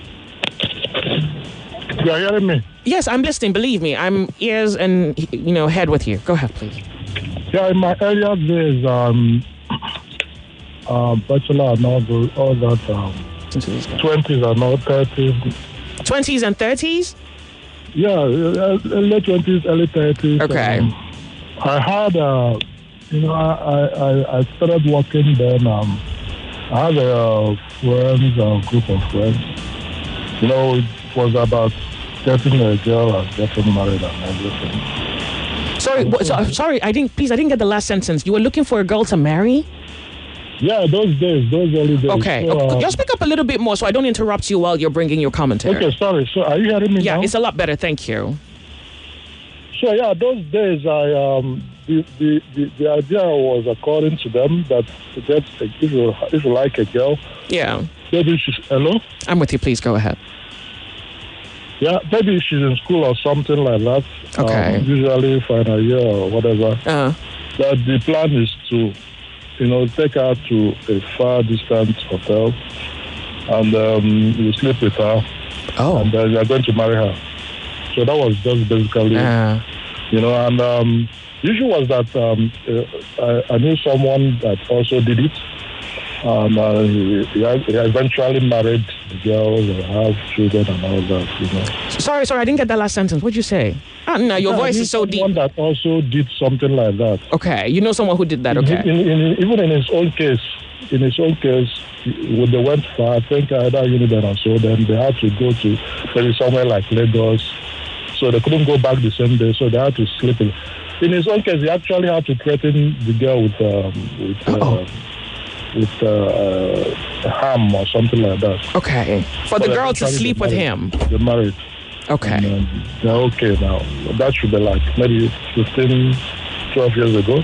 You are hearing me? Yes, I'm listening. Believe me, I'm ears and, you know, head with you. Go ahead, please. Yeah, in my earlier days, um, uh, bachelor and all, the, all that, um, twenties and not thirties. twenties and thirties? Yeah, uh, late twenties, early thirties. Okay. Um, I had, uh, you know, I, I, I started working then. Um, I had a uh, friends, a group of friends. You know, it was about getting a girl and getting married and everything. Sorry, what, so, sorry, I didn't. Please, I didn't get the last sentence. You were looking for a girl to marry? Yeah, those days, those early days. Okay, So, uh, just speak up a little bit more so I don't interrupt you while you're bringing your commentary. Okay, sorry. So, are you hearing me Yeah, now? it's a lot better. Thank you. So, yeah, those days, I um, the, the, the, the idea was, according to them, that that if you if you like a girl, yeah, maybe she's hello. I'm with you. Please go ahead. Yeah, maybe she's in school or something like that. Okay. Um, usually final year or whatever. Uh-huh. But the plan is to, you know, take her to a far distant hotel, and um, you sleep with her. Oh. And then you're going to marry her. So that was just basically, uh. you know, and um, the issue was that um, uh, I, I knew someone that also did it. And uh, he, he eventually married the girl, they have children and all that, you know. Sorry, sorry, I didn't get that last sentence. What'd you say? Ah, no, your Yeah, voice I knew is so deep. Someone that also did something like that. Okay, you know someone who did that, okay. In, in, in, even in his own case, in his own case, when they went far, I think either Uniden or so, then they had to go to maybe somewhere like Lagos. So they couldn't go back the same day, so they had to sleep in. In his own case, he actually had to threaten the girl with, um, with uh, with uh, uh, ham or something like that. Okay. For the But girl to eventually sleep they with married. him. They're married. Okay. And, um, they're okay now. That should be like maybe fifteen, twelve years ago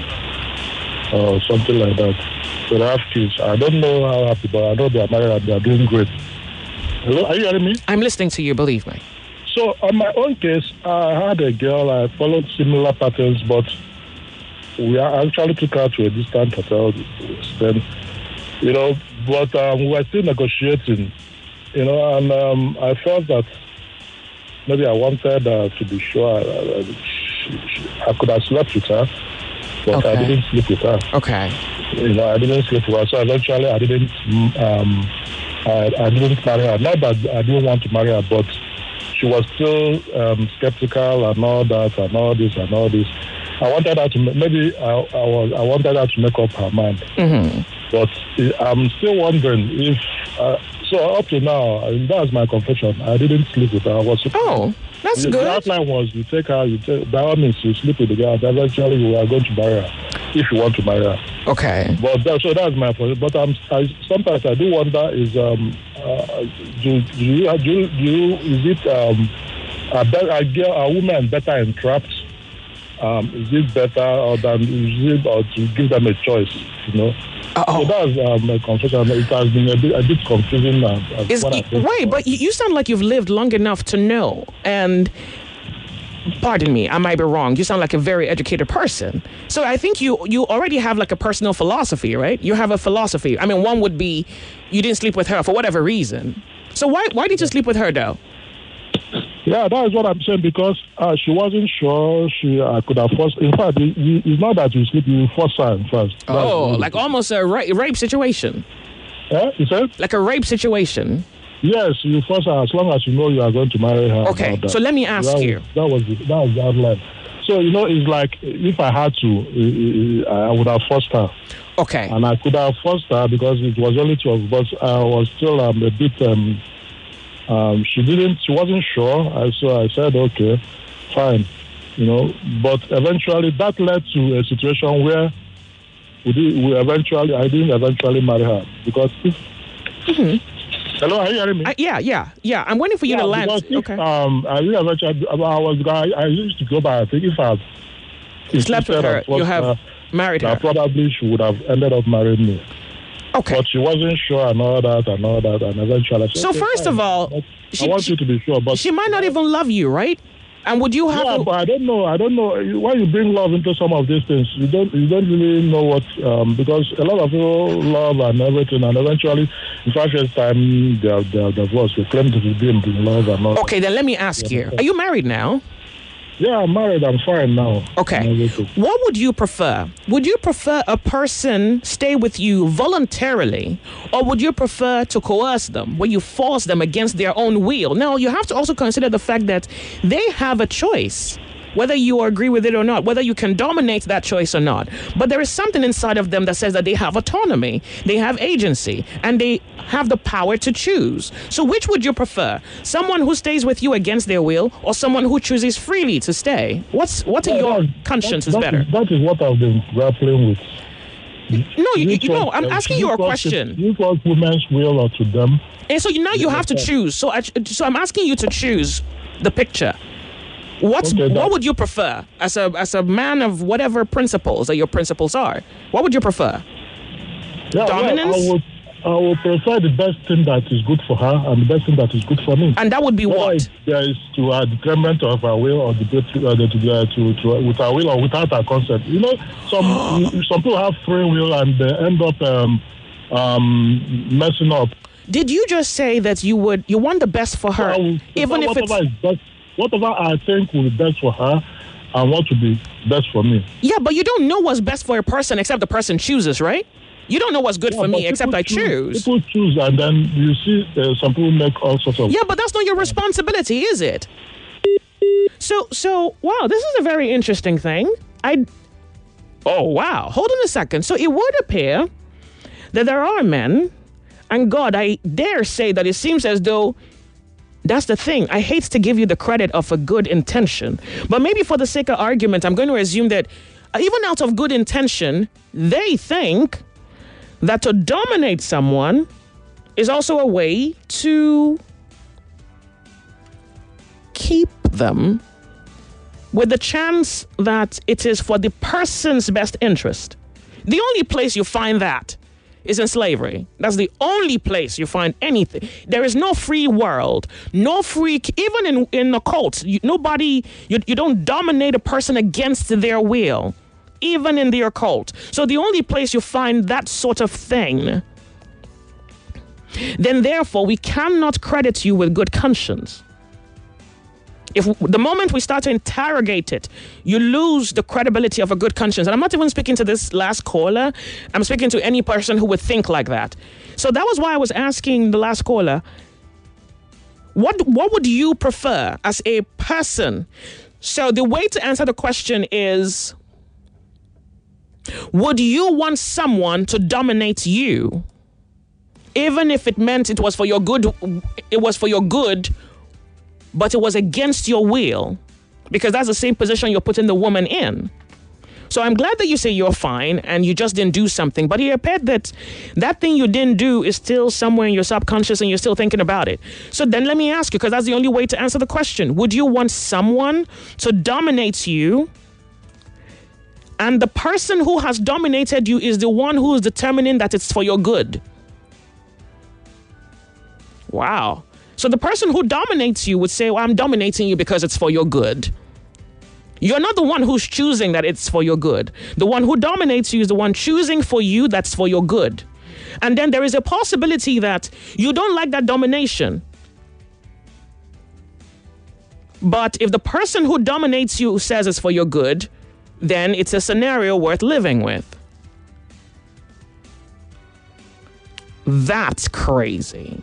or something like that. So they have kids. I don't know how happy, but I know they're married and they're doing great. Hello, are you hearing me? I'm listening to you, believe me. So on my own case, I had a girl, I followed similar patterns, but we actually took her to a distant hotel. Then, you know, but um, we were still negotiating, you know, and um, I felt that maybe I wanted uh, to be sure I, I, she, she, I could have slept with her, but Okay. I didn't sleep with her. Okay. You know, I didn't sleep with her, so eventually I didn't, um, I, I didn't marry her. Not that I didn't want to marry her, but she was still um, skeptical and all that and all this and all this. I wanted her to maybe I, I was I wanted her to make up her mind, mm-hmm. but I'm still wondering if uh, so up to now. And that's my confession. I didn't sleep with her. I was oh, that's the, good. The outline was you take her, you take, by all means you sleep with the girl. And eventually you are going to marry her if you want to marry her. Okay. But that, so that's my point. But I'm I, sometimes I do wonder is um uh, do, do you do you, do you is it um a, be- a girl a woman better entrapped? Um, is it better or than is it or to give them a choice? You know. Uh-oh. So that's um, a confession. It has been a bit, a bit confusing. Uh, Is, when I think wait, but you, you sound like you've lived long enough to know. And pardon me, I might be wrong. You sound like a very educated person. So I think you you already have like a personal philosophy, right? You have a philosophy. I mean, one would be you didn't sleep with her for whatever reason. So why why did you sleep with her though? Yeah, that is what I'm saying because uh, she wasn't sure she uh, could have forced. In fact, it, it's not that you sleep, you force her first. That's Oh, really like almost a ra- rape situation. Yeah, you said? Like a rape situation. Yes, you force her as long as you know you are going to marry her. Okay, so let me ask that you. Was, that was the, that was the outline. So you know, it's like if I had to, I would have forced her. Okay. And I could have forced her because it was only two of us. I was still um, a bit. Um, um, she didn't. She wasn't sure. I so I said, okay, fine, you know. But eventually, that led to a situation where we did. We eventually, I didn't eventually marry her because. If, mm-hmm. Hello, are you hearing me? Uh, yeah, yeah, yeah. I'm waiting for you yeah, to land. If, okay. Um, I didn't eventually. I was. I, I used to go by. I think if I you slept with her, you have her, married her. Probably she would have ended up marrying me. Okay. But she wasn't sure and all that and all that, and eventually. I said, so okay, first fine. of all, but she, I want you to be sure, but she might not even love you, right? And would you have? Yeah, a, but I don't know. I don't know why you bring love into some of these things. You don't. You don't really know what um, because a lot of people love and everything, and eventually, in five years' time, they're they're divorced. They claim to be in love and all. Okay, then let me ask yeah. you: are you married now? Yeah, I'm married. I'm fine now. Okay. What would you prefer? Would you prefer a person stay with you voluntarily, or would you prefer to coerce them, where you force them against their own will? Now, you have to also consider the fact that they have a choice, whether you agree with it or not, whether you can dominate that choice or not. But there is something inside of them that says that they have autonomy, they have agency, and they have the power to choose. So which would you prefer? Someone who stays with you against their will, or someone who chooses freely to stay? What's what in Yeah, your that- conscience that- is that better? is- that is what I've been grappling with. No, you, Which you know, was- I'm uh, asking you a which was- question. Which was women's will or to them? And so you, now you have to choose. So, I, so I'm asking you to choose the picture. What's Okay, that- what would you prefer as a as a man of whatever principles that your principles are? What would you prefer? Yeah, Dominance? Well, I would, I would prefer the best thing that is good for her and the best thing that is good for me. And that would be Whether what? it- There is to a detriment of her will or the uh, the, to, uh, to, to with her will or without her consent. You know, some some people have free will and they end up um, um, messing up. Did you just say that you would you want the best for her, Well, even if it's whatever is best, whatever I think will be best for her and what will be best for me. yeah? But you don't know what's best for a person except the person chooses, right? You don't know what's good Yeah, for but me except people I choose. People choose, and then you see uh, some people make all sorts of. Yeah, but that's not your responsibility, is it? So, so wow, this is a very interesting thing. I, oh wow, hold on a second. So it would appear that there are men, and God, I dare say that it seems as though that's the thing. I hate to give you the credit of a good intention, but maybe for the sake of argument, I'm going to assume that uh, even out of good intention, they think that to dominate someone is also a way to keep them with the chance that it is for the person's best interest. The only place you find that is in slavery. That's the only place you find anything. There is no free world, no free, even in, in a cult, you, nobody, you, you don't dominate a person against their will, even in their cult. So the only place you find that sort of thing, then therefore we cannot credit you with good conscience. If the moment we start to interrogate it, you lose the credibility of a good conscience. And I'm not even speaking to this last caller. I'm speaking to any person who would think like that. So that was why I was asking the last caller, what what would you prefer as a person? So the way to answer the question is, would you want someone to dominate you, even if it meant it was for your good, it was for your good, but it was against your will? Because that's the same position you're putting the woman in. So I'm glad that you say you're fine and you just didn't do something, but it appeared that that thing you didn't do is still somewhere in your subconscious and you're still thinking about it. So then let me ask you, because that's the only way to answer the question. Would you want someone to dominate you, and the person who has dominated you is the one who is determining that it's for your good? Wow. So the person who dominates you would say, well, I'm dominating you because it's for your good. You're not the one who's choosing that it's for your good. The one who dominates you is the one choosing for you that's for your good. And then there is a possibility that you don't like that domination. But if the person who dominates you says it's for your good, then it's a scenario worth living with. That's crazy.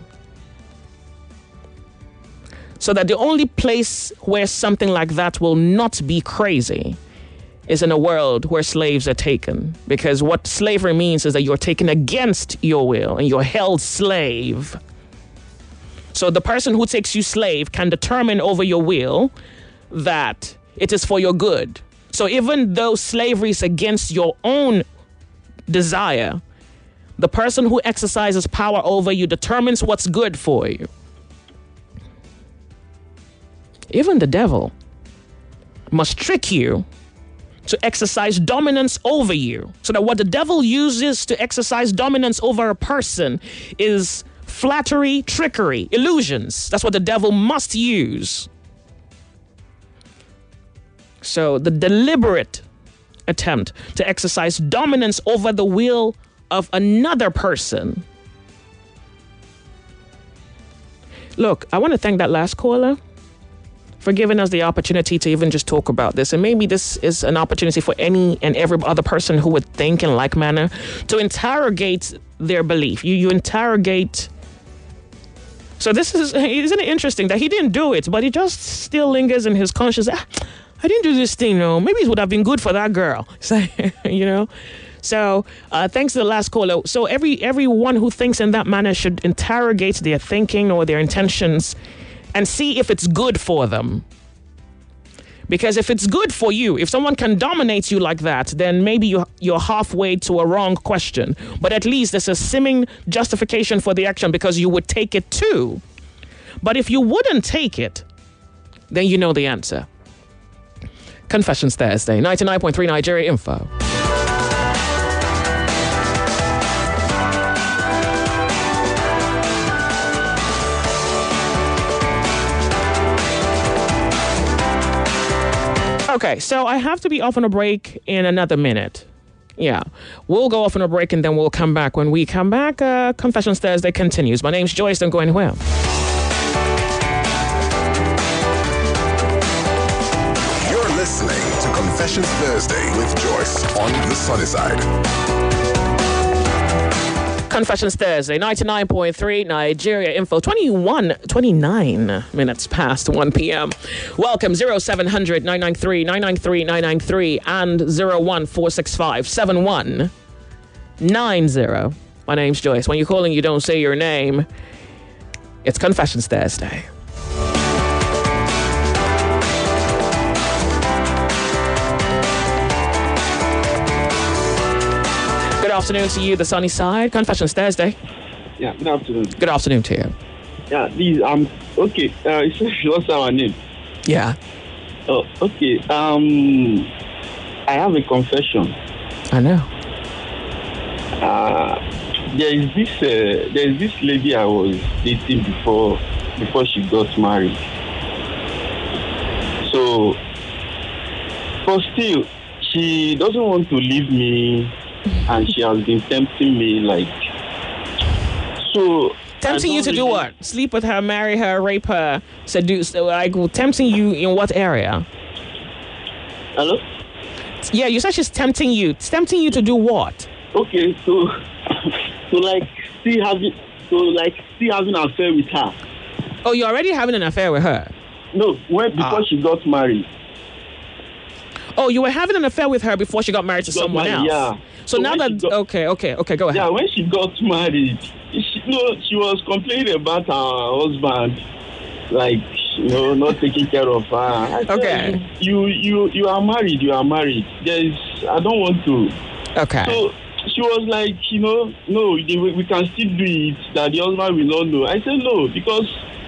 So that the only place where something like that will not be crazy is in a world where slaves are taken. Because what slavery means is that you're taken against your will and you're held slave. So the person who takes you slave can determine over your will that it is for your good. So even though slavery is against your own desire, the person who exercises power over you determines what's good for you. Even the devil must trick you to exercise dominance over you. So that what the devil uses to exercise dominance over a person is flattery, trickery, illusions. That's what the devil must use. So the deliberate attempt to exercise dominance over the will of another person. Look, I want to thank that last caller for giving us the opportunity to even just talk about this. And maybe this is an opportunity for any and every other person who would think in like manner to interrogate their belief. You you interrogate. So this is, isn't it interesting that he didn't do it, but he just still lingers in his conscience. Ah, I didn't do this thing, no. Maybe it would have been good for that girl. So, you know. So uh, thanks to the last caller. So every everyone who thinks in that manner should interrogate their thinking or their intentions and see if it's good for them. Because if it's good for you, if someone can dominate you like that, then maybe you, you're halfway to a wrong question. But at least there's a seeming justification for the action because you would take it too. But if you wouldn't take it, then you know the answer. Confessions Thursday, ninety-nine point three Nigeria Info. Okay, so I have to be off on a break in another minute. Yeah, we'll go off on a break and then we'll come back. When we come back, uh, Confessions Thursday continues. My name's Joyce. Don't go anywhere. You're listening to Confessions Thursday with Joyce on the Sunny Side. Confessions Thursday, ninety-nine point three Nigeria Info, twenty-one, twenty-nine minutes past one p.m. Welcome, zero seven hundred nine nine three nine nine three nine nine three and zero one four six five seven one nine zero. My name's Joyce. When you're calling, you don't say your name. It's Confessions Thursday. Good afternoon to you, the sunny side. Confessions Thursday. Yeah, good afternoon. Good afternoon to you. Yeah, these um okay. Uh, what's our name? Yeah. Oh, okay. Um, I have a confession. I know. Uh, there is this uh, there is this lady I was dating before before she got married. So, but still, she doesn't want to leave me. And she has been tempting me, like, so. Tempting you to really do what? Sleep with her, marry her, rape her, seduce, like, tempting you in what area? Hello? Yeah, you said she's tempting you. It's tempting you to do what? Okay, so, so like, still having, so like, still having an affair with her. Oh, you're already having an affair with her? No, when before ah. she got married. Oh, you were having an affair with her before she got married to got someone married, else. Yeah. So, so now that got, okay, okay, okay, go ahead. Yeah, when she got married, she, you know, she was complaining about her husband, like, you know, not taking care of her. I okay. Said, you, you, you are married. You are married. There's, I don't want to. Okay. So she was like, you know, no, we can still do it. That the husband will not know. I said no because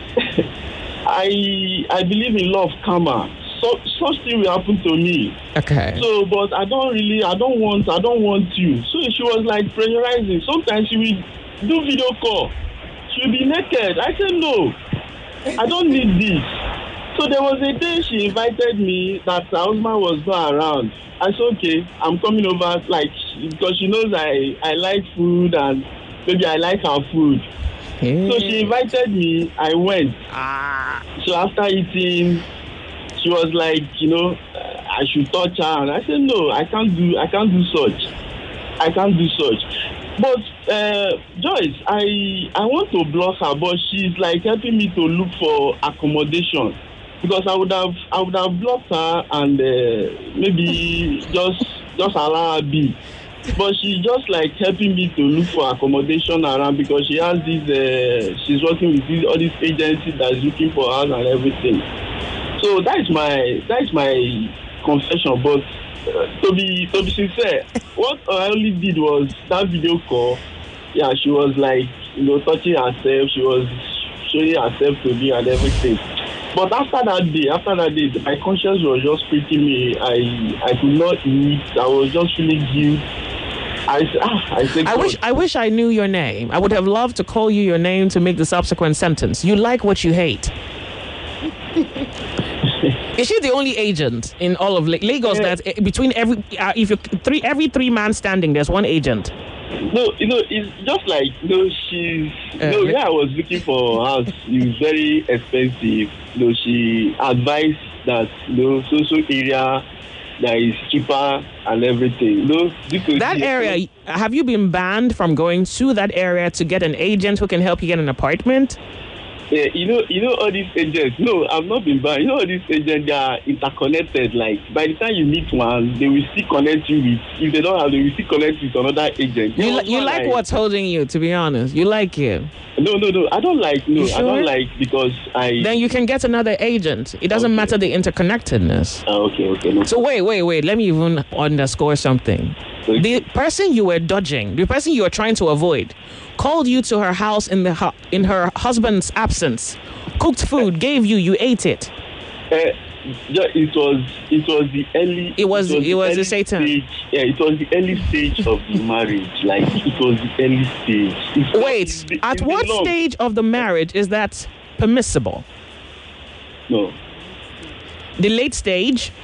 I, I believe in love, karma. So, such thing will happen to me. Okay. So, but I don't really, I don't want, I don't want you. So she was like pressurizing. Sometimes she will do video call. She'll be naked. I said no, I don't need this. So there was a day she invited me that her husband was not around. I said okay, I'm coming over, like because she knows I, I like food and maybe I like her food. Hey. So she invited me. I went. Ah. So after eating. She was like, you know, uh, I should touch her, and I said, no, I can't do, I can't do such, I can't do such. But uh, Joyce, I, I want to block her, but she's like helping me to look for accommodation because I would have, I would have blocked her and uh, maybe just, just allow her be. But she's just like helping me to look for accommodation around because she has this, uh, she's working with this, all these agencies that is looking for us and everything. So that's my that's my confession. But uh, to be to be sincere, what I only did was that video call. Yeah, she was like, you know, touching herself. She was showing herself to me and everything. But after that day, after that day, my conscience was just freaking me. I I could not eat. I was just feeling guilt. I ah, I think. I wish I wish I knew your name. I would have loved to call you your name to make the subsequent sentence. You like what you hate. Is she the only agent in all of Lagos yeah. that between every uh, if you three every three man standing, there's one agent? No, you know, it's just like, you know, she's, you know, where I was looking for a house, it was very expensive. You know, she advised that, you know, social area that is cheaper and everything. You know, that area, have you been banned from going to that area to get an agent who can help you get an apartment? Yeah, you know, you know all these agents. No, I've not been banned. You know all these agents, they are interconnected. Like by the time you meet one, they will still connect you with. If they don't have, they will still connect with another agent. You, li- you like, like what's holding you? To be honest, you like it. No, no, no. I don't like. No, sure? I don't like because I. Then you can get another agent. It doesn't okay. matter the interconnectedness. Uh, okay, okay. No. So wait, wait, wait. Let me even underscore something. Okay. The person you were dodging, the person you were trying to avoid, called you to her house in the hu- in her husband's absence, cooked food, gave you, you ate it. Uh, it was it was the early. It was it was, it was the Satan. Stage, yeah, it was the early stage of the marriage. Like it was the early stage. It's Wait, not, at what stage of the marriage is that permissible? No. The late stage.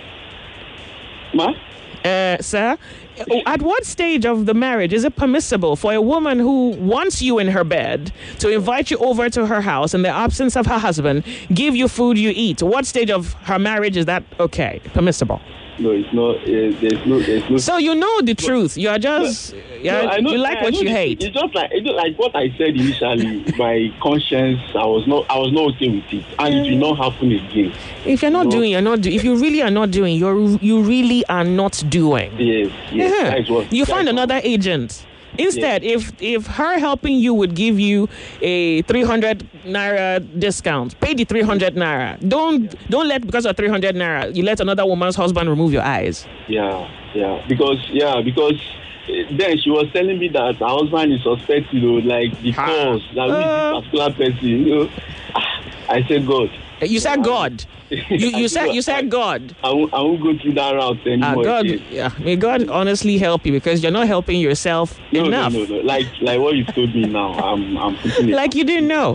Ma? Uh, sir, at what stage of the marriage is it permissible for a woman who wants you in her bed to invite you over to her house in the absence of her husband, give you food you eat? What stage of her marriage is that okay, permissible? No, it's not. Uh, there's no. There's no. So you know the truth. You are just. No, yeah, no, I know, you like I what you the, hate. It's just like it's just like what I said initially. My conscience, I was not. I was not okay with it, and it will not happen again. If you're not no. doing, you're not. Do, if you really are not doing, you're you really are not doing. Yes. Yes. Yeah. That is what, you that find is another what. agent. Instead, yes. if if her helping you would give you a three hundred naira discount, pay the three hundred naira. Don't don't let because of three hundred naira you let another woman's husband remove your eyes. Yeah, yeah, because yeah, because then she was telling me that her husband is suspect, you know, like the cause that uh, with this particular person. You know, I said God. You said God. You you said you said God. I won't, I won't go through that route anymore. Uh, God, yeah. May God honestly help you because you're not helping yourself no, enough. No, no, no. Like like what you told me now. I'm I'm putting it. Like you didn't know.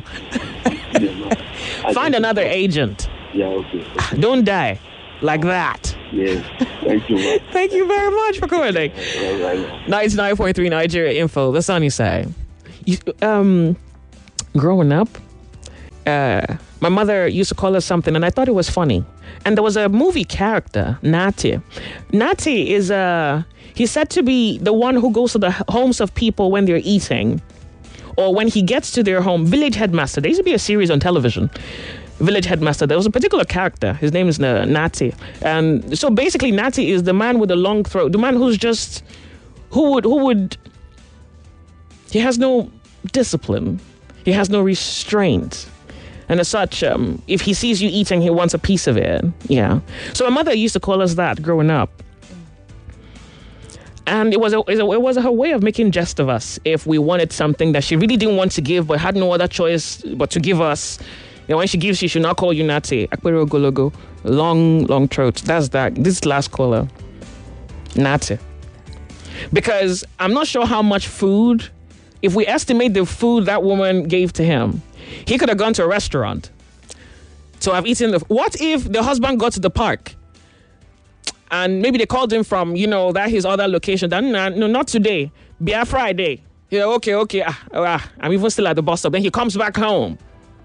Find another agent. Yeah. Okay. Don't die like that. Yes. Thank you. Man. Thank you very much for calling. ninety-nine point three Nigeria Info. The sunny side. You, um, growing up. Uh, my mother used to call us something, and I thought it was funny. And there was a movie character, Nati. Nati is a, he's said to be the one who goes to the homes of people when they're eating, or when he gets to their home. Village Headmaster. There used to be a series on television. Village Headmaster. There was a particular character. His name is uh, Nati. And so basically, Nati is the man with the long throat, the man who's just, who would, who would, he has no discipline. He has no restraint. And as such, um, if he sees you eating, he wants a piece of it. Yeah. So my mother used to call us that growing up. And it was a, it was her way of making jest of us if we wanted something that she really didn't want to give, but had no other choice but to give us. You know, when she gives you, she'll not call you Nati. Akwero Gologo. Long, long throat. That's that. This last caller. Nati. Because I'm not sure how much food, if we estimate the food that woman gave to him, he could have gone to a restaurant to have eaten the... What if the husband got to the park and maybe they called him from, you know, that his other location? That, no, no, not today. Be a Friday. Yeah, okay, okay. Ah, ah, I'm even still at the bus stop. Then he comes back home.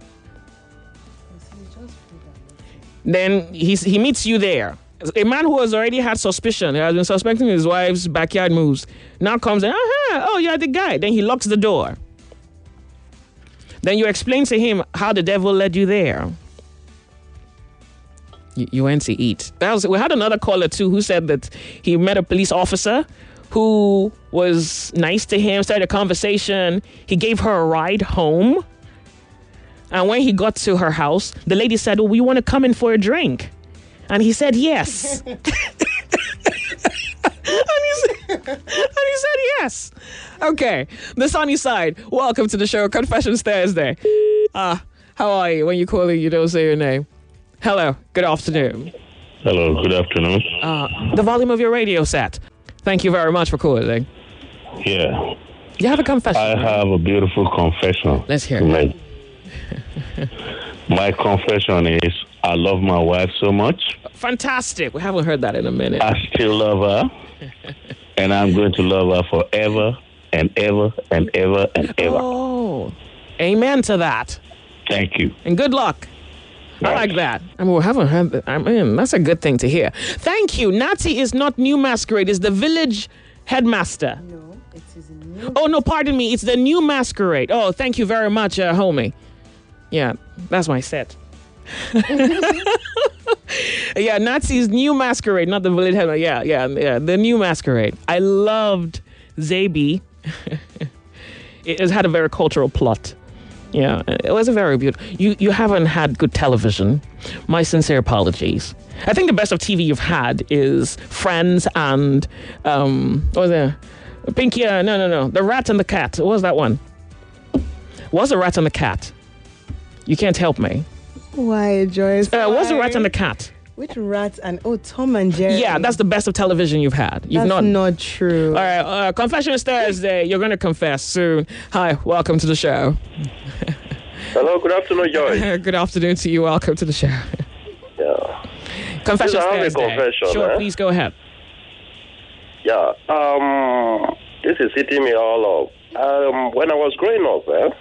Then he's, he meets you there. A man who has already had suspicion, he has been suspecting his wife's backyard moves, now comes in, uh-huh, oh, you're the guy. Then he locks the door. Then you explain to him how the devil led you there. You, you went to eat. That was, we had another caller too who said that he met a police officer who was nice to him, started a conversation. He gave her a ride home. And when he got to her house, the lady said, oh, you want to come in for a drink? And he said, yes. and, he said, and he said, yes. Okay. The sunny side. Welcome to the show. Confessions Thursday. Ah, uh, how are you? When you call in, you don't say your name. Hello. Good afternoon. Hello. Good afternoon. Uh, the volume of your radio set. Thank you very much for calling. Yeah. You have a confession. I have a beautiful confession. Let's hear it. My confession is I love my wife so much. Fantastic. We haven't heard that in a minute. I still love her. And I'm going to love her forever and ever and ever and ever. Oh, amen to that. Thank you. And good luck. I like that. I mean, we haven't heard that. I mean, that's a good thing to hear. Thank you. Natty is not New Masquerade. It's the village headmaster. No, it is new. Oh, no, pardon me. It's the New Masquerade. Oh, thank you very much, uh, homie. Yeah, that's my set. Yeah, Natsy's New Masquerade, not the village headmaster. Yeah, yeah, yeah, the New Masquerade. I loved Zabi. It has had a very cultural plot. Yeah, it was a very beautiful. You you haven't had good television. My sincere apologies. I think the best of T V you've had is Friends and um, what was it? Pinky? Uh, no, no, no. The Rat and the Cat. What was that one? What was the Rat and the Cat? You can't help me. Why, Joyce? Uh, what's the Why? Rat and the Cat? Which rat and oh, Tom and Jerry? Yeah, that's the best of television you've had. You've That's not. not true. All right, uh, Confessions Thursday. You're going to confess soon. Hi, welcome to the show. Hello, good afternoon, Joy. Good afternoon to you. Welcome to the show. Yeah. Confessions Please, I have a Thursday. confession, Sure, eh? please go ahead. Yeah. Um, this is hitting me all up. Um, when I was growing up, eh,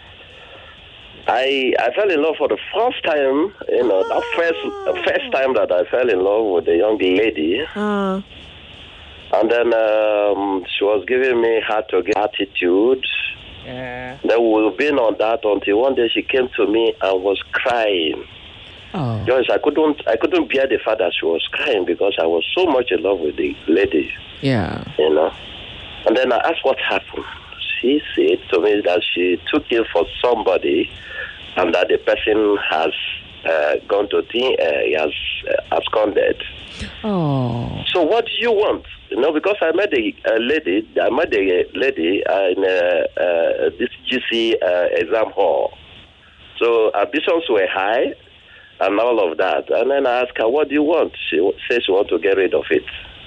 I I fell in love for the first time. You know, that first first time that I fell in love with a young lady. Uh, And then um, she was giving me hard to get attitude. Yeah. Then we've been on that until one day she came to me and was crying. Oh. Joyce, I couldn't, I couldn't bear the fact that she was crying because I was so much in love with the lady. Yeah. You know. And then I asked what happened. She said to me that she took it for somebody, and that the person has uh, gone to the, uh, he has uh, absconded. Oh. So what do you want? You know, because I met a, a lady, I met a lady in uh, uh, this G C uh, exam hall. So ambitions were high and all of that. And then I asked her, what do you want? She says she wants to get rid of it.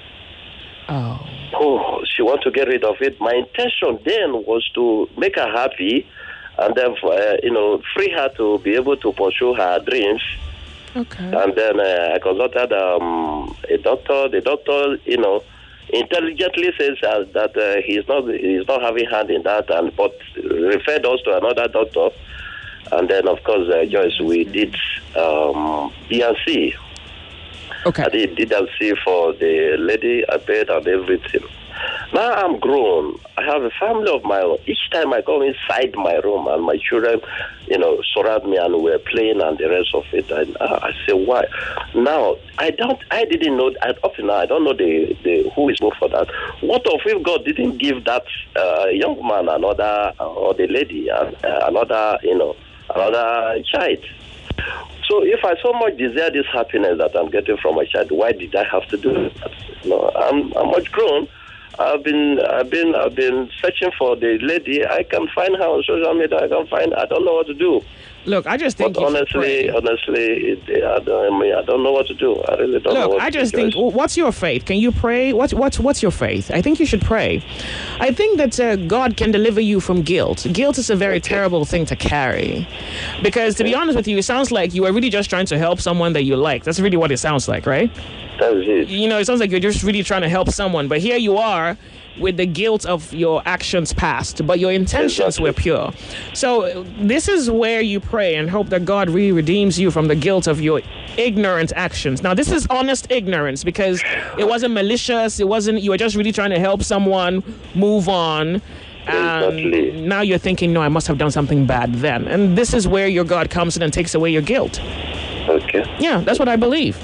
Oh. Oh, she wants to get rid of it. My intention then was to make her happy and then, uh, you know, free her to be able to pursue her dreams. Okay. And then uh, I consulted um, a doctor. The doctor, you know, intelligently says uh, that uh, he's not he's not having hand in that, and but referred us to another doctor. And then, of course, uh, Joyce, we did um, B and C. Okay. I did D and C for the lady, I paid and everything. Now I'm grown. I have a family of my own. Each time I go inside my room and my children, you know, surround me and we're playing and the rest of it, and uh, I say, why? Now, I don't, I didn't know, I, up to now, I don't know the, the who is good for that. What of if God didn't give that uh, young man another, uh, or the lady, uh, another, you know, another child? So if I so much desire this happiness that I'm getting from my child, why did I have to do that? No, I'm, I'm much grown. I've been, I've been, I've been searching for the lady. I can find her on social media. I can find. I don't know what to do. Look, I just think But you should honestly, pray. honestly, it, I, don't, I mean, I don't know what to do. I really don't know Look, what I to just do. think, w- what's your faith? Can you pray? What's what's what's your faith? I think you should pray. I think that uh, God can deliver you from guilt. Guilt is a very terrible thing to carry, because to be honest with you, it sounds like you are really just trying to help someone that you like. That's really what it sounds like, right? That's it. You know, it sounds like you're just really trying to help someone, but here you are with the guilt of your actions past, but your intentions were pure. So this is where you pray and hope that God really redeems you from the guilt of your ignorant actions. Now, this is honest ignorance, because it wasn't malicious. It wasn't, you were just really trying to help someone move on. And Exactly. now you're thinking, no, I must have done something bad then. And this is where your God comes in and takes away your guilt. Okay. Yeah, that's what I believe.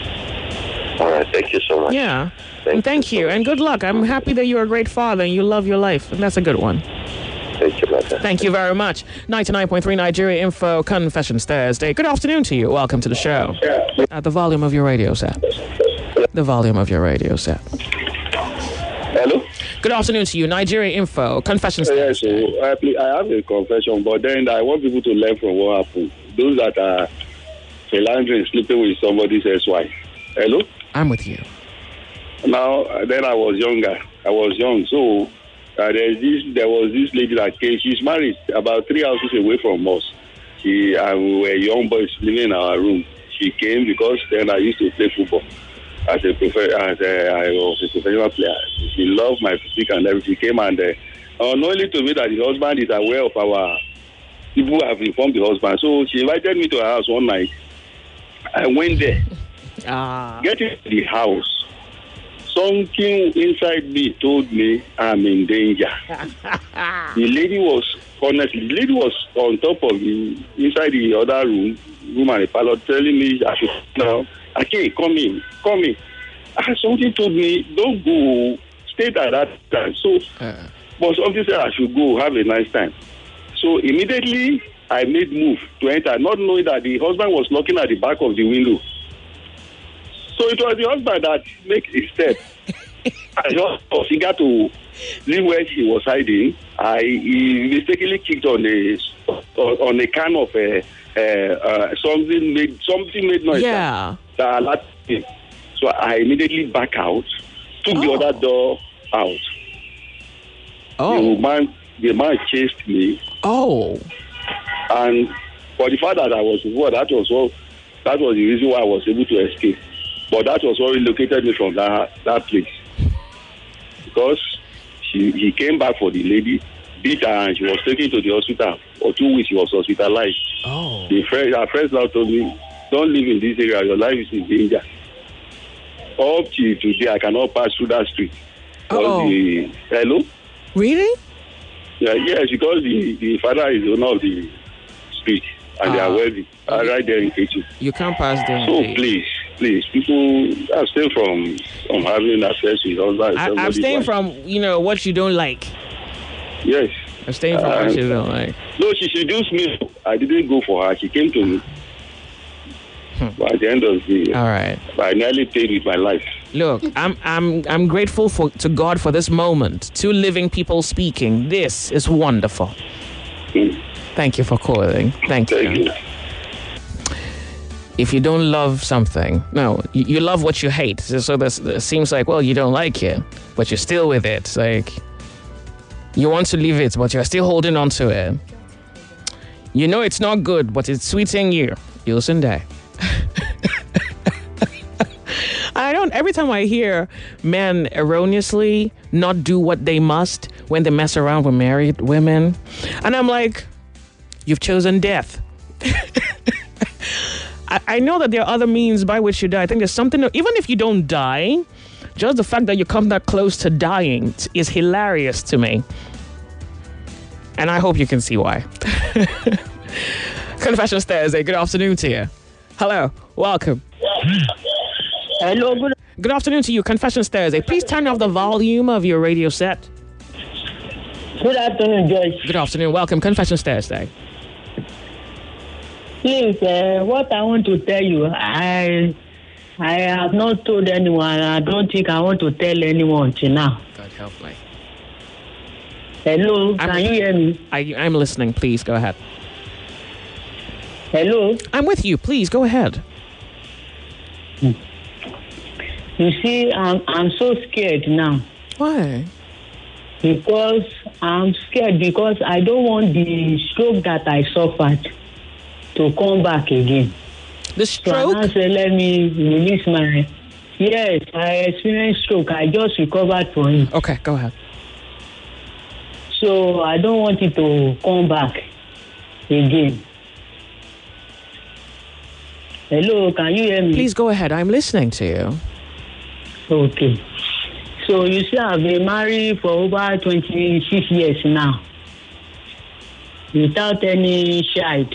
All right. Thank you so much. Yeah. And thank you. And good luck. I'm happy that you're a great father and you love your life. And that's a good one. Thank you, Mother. Thank you very much. ninety-nine point three Nigeria Info Confessions Thursday. Good afternoon to you. Welcome to the show. At the volume of your radio set. The volume of your radio set. Hello? Good afternoon to you. Nigeria Info Confessions Yes, Thursday. so I, ple- I have a confession, but then I want people to learn from what happened. Those that are philandering, sleeping with somebody's ex-wife. Hello? I'm with you. Now, uh, then I was younger. I was young, so uh, there's this. There was this lady that came. She's married, about three houses away from us. She and we were young boys living in our room. She came because then I used to play football as a prof- as a, I was a professional player. She loved my physique and everything. She came and uh, unknowingly to me that the husband is aware of our people who have informed the husband. So she invited me to her house one night. I went there. Ah. Getting to the house, something inside me told me I'm in danger. The lady was, honestly, the lady was on top of me, inside the other room, room and the parlor, telling me I should now. Okay, come in, come in. And something told me, don't go, stay at that time. So, uh. but something said I should go, have a nice time. So immediately I made move to enter, not knowing that the husband was knocking at the back of the window. So it was the husband that made a step. I just he got to leave where he was hiding. I he mistakenly kicked on the on a can of a, uh, uh, something made something made noise. Yeah. That, that alerted him. So I immediately back out, took oh. the other door out. Oh. The man, the man chased me. Oh. And for the fact that I was before, that was all. That was the reason why I was able to escape. But that was what relocated me from that that place. Because she, he came back for the lady, beat her, and she was taken to the hospital. For two weeks, she was hospitalized. Oh. The friend, her friends now told me, don't live in this area. Your life is in danger. Up to today, I cannot pass through that street. Oh. The, hello? Really? Yeah, yes, because the, the father is owner of the street, and uh, they are wealthy. Uh, right there in K two. You can't pass them. So please, please, people abstain from from having access to husband. I, abstain from, you know, what you don't like. Yes. Abstain from uh, what you don't like. No, she seduced me. I didn't go for her. She came to me. Hmm. But at the end of the day, all right, I nearly paid with my life. Look, I'm I'm I'm grateful for to God for this moment. Two living people speaking. This is wonderful. Hmm. Thank you for calling. Thank, Thank you. you. If you don't love something, no, you, you love what you hate. So, so this, this seems like, well, you don't like it, but you're still with it. Like, you want to leave it, but you're still holding on to it. You know it's not good, but it's sweeting you. You'll soon die. I don't, every time I hear men erroneously not do what they must when they mess around with married women, and I'm like, you've chosen death. I, I know that there are other means by which you die. I think there's something, even if you don't die, just the fact that you come that close to dying is hilarious to me. And I hope you can see why. Confessions Thursday, good afternoon to you. Hello, welcome. Hello, good Good afternoon to you, Confessions Thursday. Please turn off the volume of your radio set. Good afternoon, Joyce. Good afternoon, welcome, Confessions Thursday. Please, uh, what I want to tell you, I I have not told anyone. I don't think I want to tell anyone till now. God help me. Hello, I'm, can you hear me? I, I'm listening. Please go ahead. Hello? I'm with you. Please go ahead. You see, I'm, I'm so scared now. Why? Because I'm scared because I don't want the stroke that I suffered to come back again. The stroke? So I said, let me release my... Yes, I experienced stroke. I just recovered from it. Okay, go ahead. So I don't want it to come back again. Hello, can you hear me? Please go ahead. I'm listening to you. Okay. So you see, I've been married for over twenty-six years now, without any child.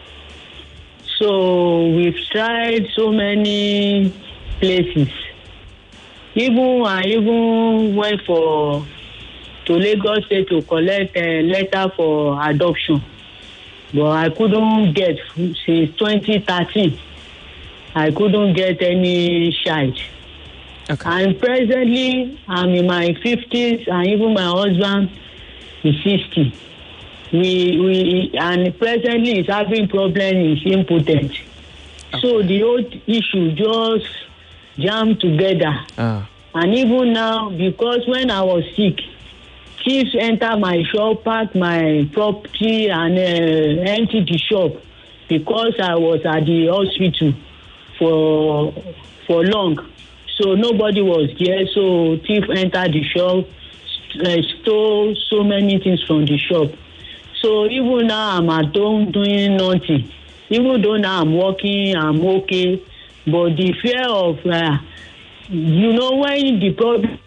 So we've tried so many places. Even I even went for to Lagos State to collect a letter for adoption, but I couldn't get since twenty thirteen. I couldn't get any child. Okay. And presently, I'm in my fifties, and even my husband is sixty. We we and presently is having problem. Is impotent. Okay. So the whole issue just jammed together. Uh. And even now, because when I was sick, thieves enter my shop, pack my property, and uh, empty the shop because I was at the hospital for for long. So nobody was there. So thief entered the shop, uh, stole so many things from the shop. So even now I'm at home doing nothing. Even though now I'm working, I'm okay. But the fear of, uh, you know, when the problem...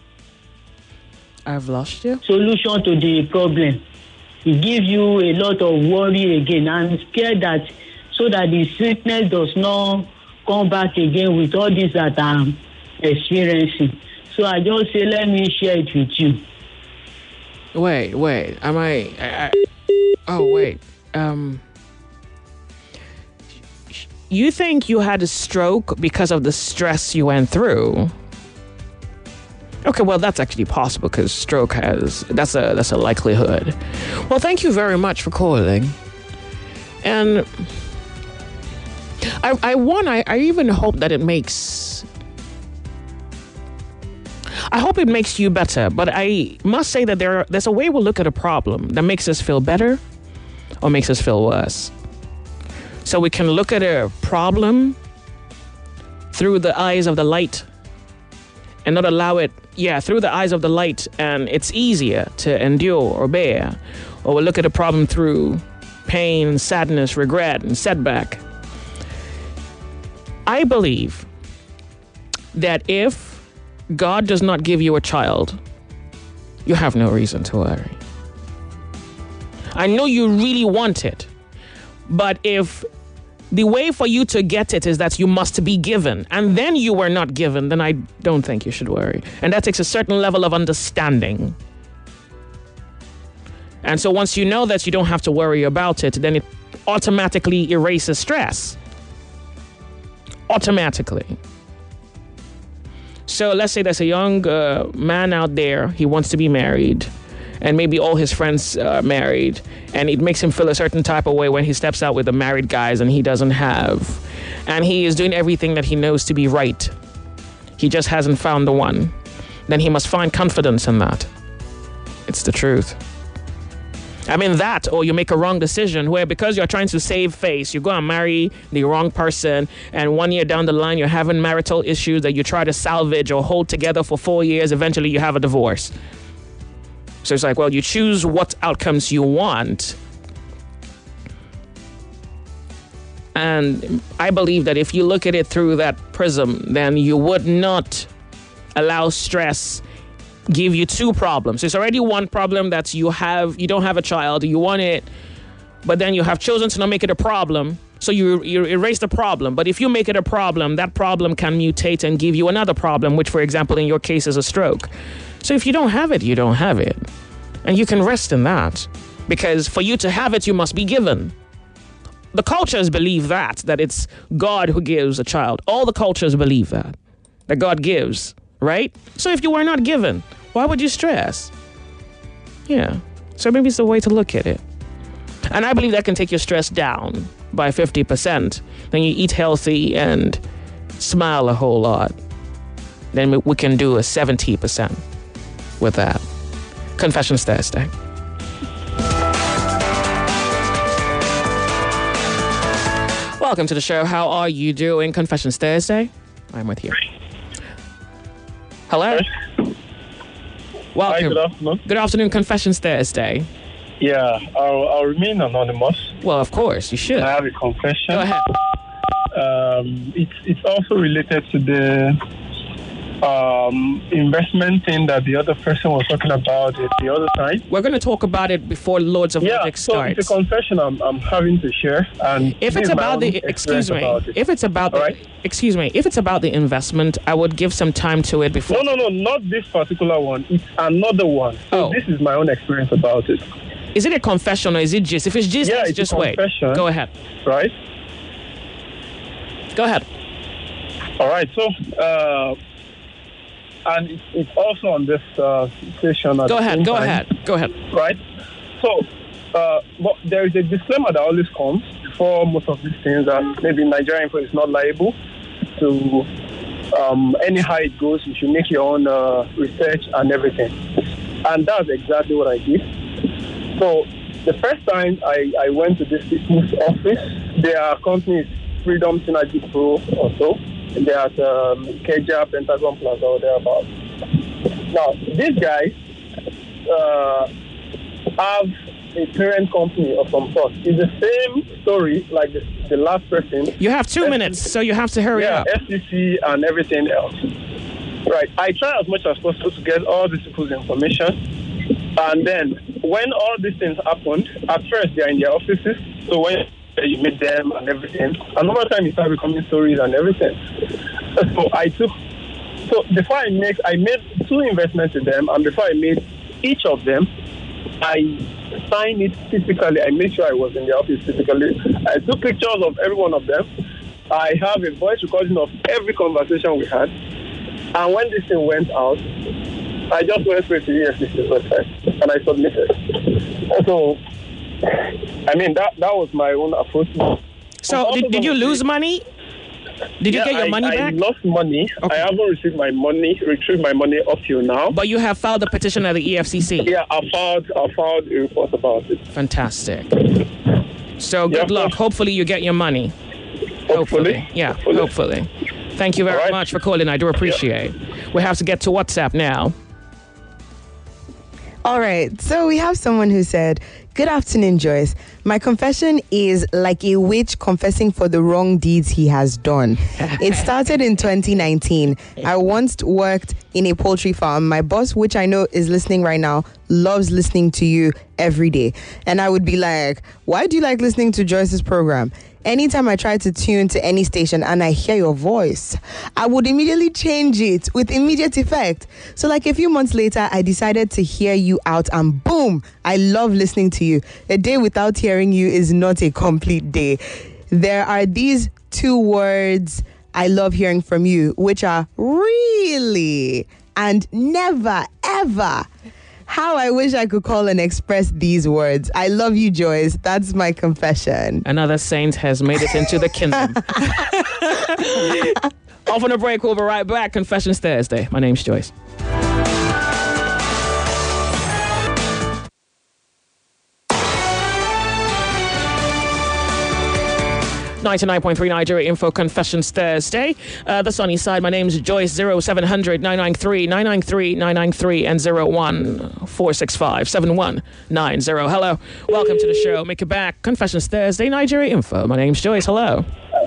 I've lost you. Solution to the problem. It gives you a lot of worry again. I'm scared that so that the sickness does not come back again with all this that I'm experiencing. So I just say, let me share it with you. Wait, wait. Am I... I, I oh, wait. Um... You think you had a stroke because of the stress you went through? Okay, well, that's actually possible because stroke has that's a that's a likelihood. Well, thank you very much for calling. And I, I one, I, I even hope that it makes. I hope it makes you better. But I must say that there there's a way we'll look at a problem that makes us feel better or makes us feel worse. So we can look at a problem through the eyes of the light and not allow it, yeah, through the eyes of the light, and it's easier to endure or bear. Or we look at a problem through pain, sadness, regret, and setback. I believe that if God does not give you a child, you have no reason to worry. I know you really want it, but if the way for you to get it is that you must be given, and then you were not given, then I don't think you should worry. And that takes a certain level of understanding. And so once you know that you don't have to worry about it, then it automatically erases stress. Automatically. So let's say there's a young uh, man out there, he wants to be married, and maybe all his friends are married, and it makes him feel a certain type of way when he steps out with the married guys and he doesn't have. And he is doing everything that he knows to be right. He just hasn't found the one. Then he must find confidence in that. It's the truth. I mean that, or you make a wrong decision where because you're trying to save face, you go and marry the wrong person, and one year down the line you're having marital issues that you try to salvage or hold together for four years, eventually you have a divorce. So it's like, well, you choose what outcomes you want. And I believe that if you look at it through that prism, then you would not allow stress give you two problems. It's already one problem that you have, you don't have a child, you want it, but then you have chosen to not make it a problem. So you, you erase the problem. But if you make it a problem, that problem can mutate and give you another problem, which, for example, in your case is a stroke. So if you don't have it, you don't have it. And you can rest in that. Because for you to have it, you must be given. The cultures believe that, that it's God who gives a child. All the cultures believe that, that God gives, right? So if you were not given, why would you stress? Yeah. So maybe it's the way to look at it. And I believe that can take your stress down by fifty percent. Then you eat healthy and smile a whole lot. Then we can do a seventy percent with that. Confessions Thursday. Welcome to the show. How are you doing? Confessions Thursday. I'm with you. Hello. Welcome. Hi, good afternoon. Good afternoon, Confessions Thursday. Yeah, I'll, I'll remain anonymous. Well, of course, you should. I have a confession. Go ahead. Um, it's, it's also related to the um, investment thing that the other person was talking about the other time. We're going to talk about it before Lords of yeah, Magic so starts. it's a confession I'm, I'm having to share. And if it's about the, excuse me, about if it's about the, right? excuse me, if it's about the investment, I would give some time to it before. No, no, no, not this particular one. It's another one. So oh. This is my own experience about it. Is it a confession or is it gist? If it's gist, yeah, let's it's just a wait. confession, Go ahead. Right? Go ahead. All right. So, uh, and it's, it's also on this uh, station. Go ahead. Go time. ahead. Go ahead. Right. So, uh, but there is a disclaimer that always comes before most of these things that maybe Nigerian info is not liable to um, anyhow it goes. You should make your own uh, research and everything. And that's exactly what I did. So the first time I, I went to this business office, their company is Freedom Synergy Pro or so. They're at um, Keja, Pentagon Plaza or thereabouts. Now, this guy uh, have a parent company of some sort. It's the same story like the, the last person. You have two F- minutes, so you have to hurry yeah, up. F C C and everything else. Right. I try as much as possible to get all these people's information. And then when all these things happened, at first they're in their offices. So when you meet them and everything, another time you start becoming stories and everything. So I took, so before I make, I made two investments with them. And before I made each of them, I signed it physically. I made sure I was in the office physically. I took pictures of every one of them. I have a voice recording of every conversation we had. And when this thing went out, I just went straight to the E F C C's website and I submitted. So, I mean, that that was my own approach. So, did, did you lose money? Did you yeah, get your I, money I back? I lost money. Okay. I haven't received my money, retrieved my money up till now. But you have filed a petition at the E F C C? Yeah, I filed, I filed a report about it. Fantastic. So, good yeah, luck. Hopefully, you get your money. Hopefully. hopefully. Yeah, hopefully. hopefully. Thank you very right. much for calling. I do appreciate it. Yep. We have to get to WhatsApp now. All right. So we have someone who said, "Good afternoon, Joyce. My confession is like a witch confessing for the wrong deeds he has done. It started in twenty nineteen. I once worked in a poultry farm. My boss, which I know is listening right now, loves listening to you every day. And I would be like, why do you like listening to Joyce's program? Anytime I try to tune to any station and I hear your voice, I would immediately change it with immediate effect. So like a few months later, I decided to hear you out and boom, I love listening to you. A day without hearing you is not a complete day. There are these two words I love hearing from you, which are really and never, ever. How I wish I could call and express these words. I love you, Joyce. That's my confession." Another saint has made it into the kingdom. Off on a break. We'll be right back. Confessions Thursday. My name's Joyce. ninety-nine point three Nigeria Info Confessions Thursday. Uh, the sunny side. My name's Joyce. zero seven hundred nine nine three nine nine three nine nine three and zero one four six five seven one nine zero. Hello. Welcome to the show. Make it back. Confessions Thursday. Nigeria Info. My name's Joyce. Hello.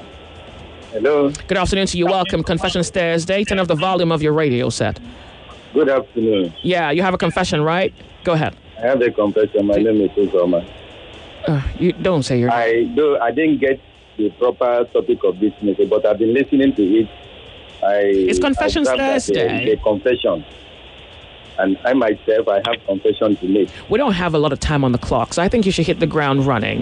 Hello. Good afternoon to you. Welcome. Confessions Thursday. Turn off the volume of your radio set. Good afternoon. Yeah, you have a confession, right? Go ahead. I have a confession. My name is Uzoma. Uh, you don't say your name. I do. I didn't get the proper topic of this meeting, but I've been listening to it. I, it's Confessions Thursday. A, a confession. And I myself, I have confession to make. We don't have a lot of time on the clock, so I think you should hit the ground running.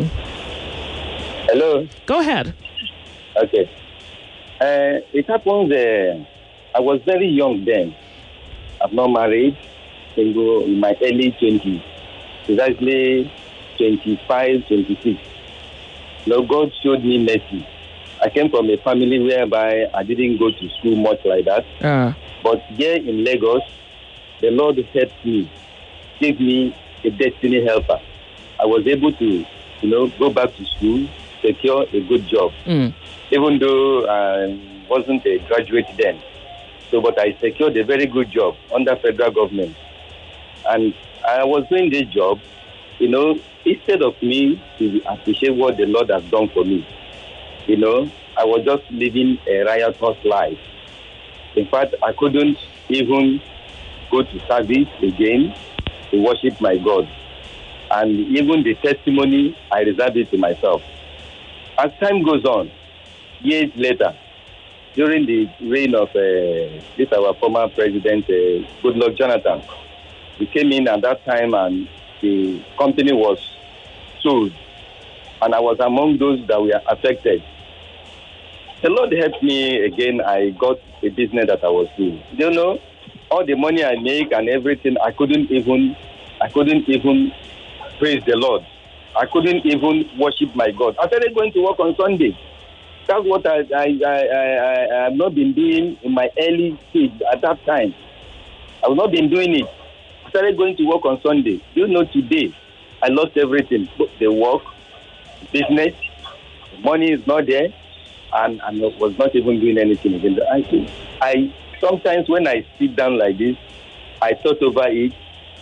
Hello? Go ahead. Okay. Uh, it happened, uh, I was very young then. I'm not married, single in my early twenties. Precisely twenty-five, twenty-six. Now, God showed me mercy. I came from a family whereby I didn't go to school much like that. Uh. But here in Lagos, the Lord helped me, gave me a destiny helper. I was able to, you know, go back to school, secure a good job. Mm. Even though I wasn't a graduate then. So, but I secured a very good job under federal government. And I was doing this job, you know, instead of me to appreciate what the Lord has done for me, you know, I was just living a riotous life. In fact, I couldn't even go to service again to worship my God. And even the testimony, I reserved it to myself. As time goes on, years later, during the reign of uh, this our former president, uh, Goodluck Jonathan, he came in at that time and the company was sold, and I was among those that were affected. The Lord helped me again. I got a business that I was doing. You know, all the money I make and everything, I couldn't even, I couldn't even praise the Lord. I couldn't even worship my God. I started going to work on Sunday. That's what I, I, I, I, I have not been doing in my early stage at that time. I have not been doing it. I started going to work on Sunday. You know, today, I lost everything. The work, business, money is not there, and I was not even doing anything. Again. I, I sometimes when I sit down like this, I thought over it,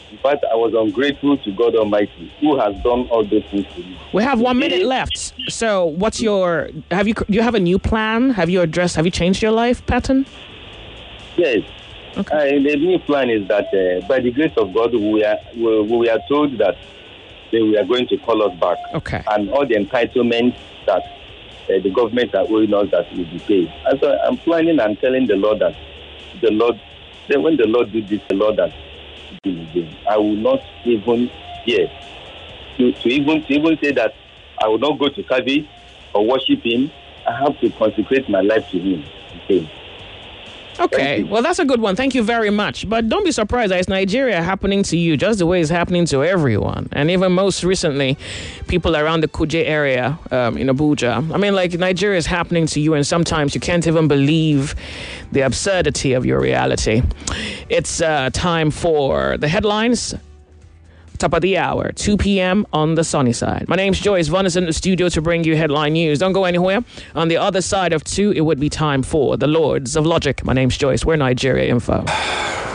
In fact, I was ungrateful to God Almighty, who has done all those things to me. We have one minute left. So, what's your? Have you? Do you have a new plan? Have you addressed? Have you changed your life pattern? Yes. Okay. Uh, the new plan is that, uh, by the grace of God, we are we, we are told that they we are going to call us back. Okay. And all the entitlements that uh, the government are owing us that will be paid. And so I'm planning and telling the Lord that the Lord, then when the Lord did this, the Lord that I will not even hear to, to even to even say that I will not go to service or worship Him. I have to consecrate my life to Him. Okay. Okay, well, that's a good one. Thank you very much. But don't be surprised that it's Nigeria happening to you just the way it's happening to everyone. And even most recently, people around the Kuje area um, in Abuja. I mean, like, Nigeria is happening to you, and sometimes you can't even believe the absurdity of your reality. It's uh, time for the headlines. Top of the hour, two p.m. on the sunny side. My name's Joyce. Von is in the studio to bring you headline news. Don't go anywhere. On the other side of two, it would be time for the Lords of Logic. My name's Joyce. We're Nigeria Info.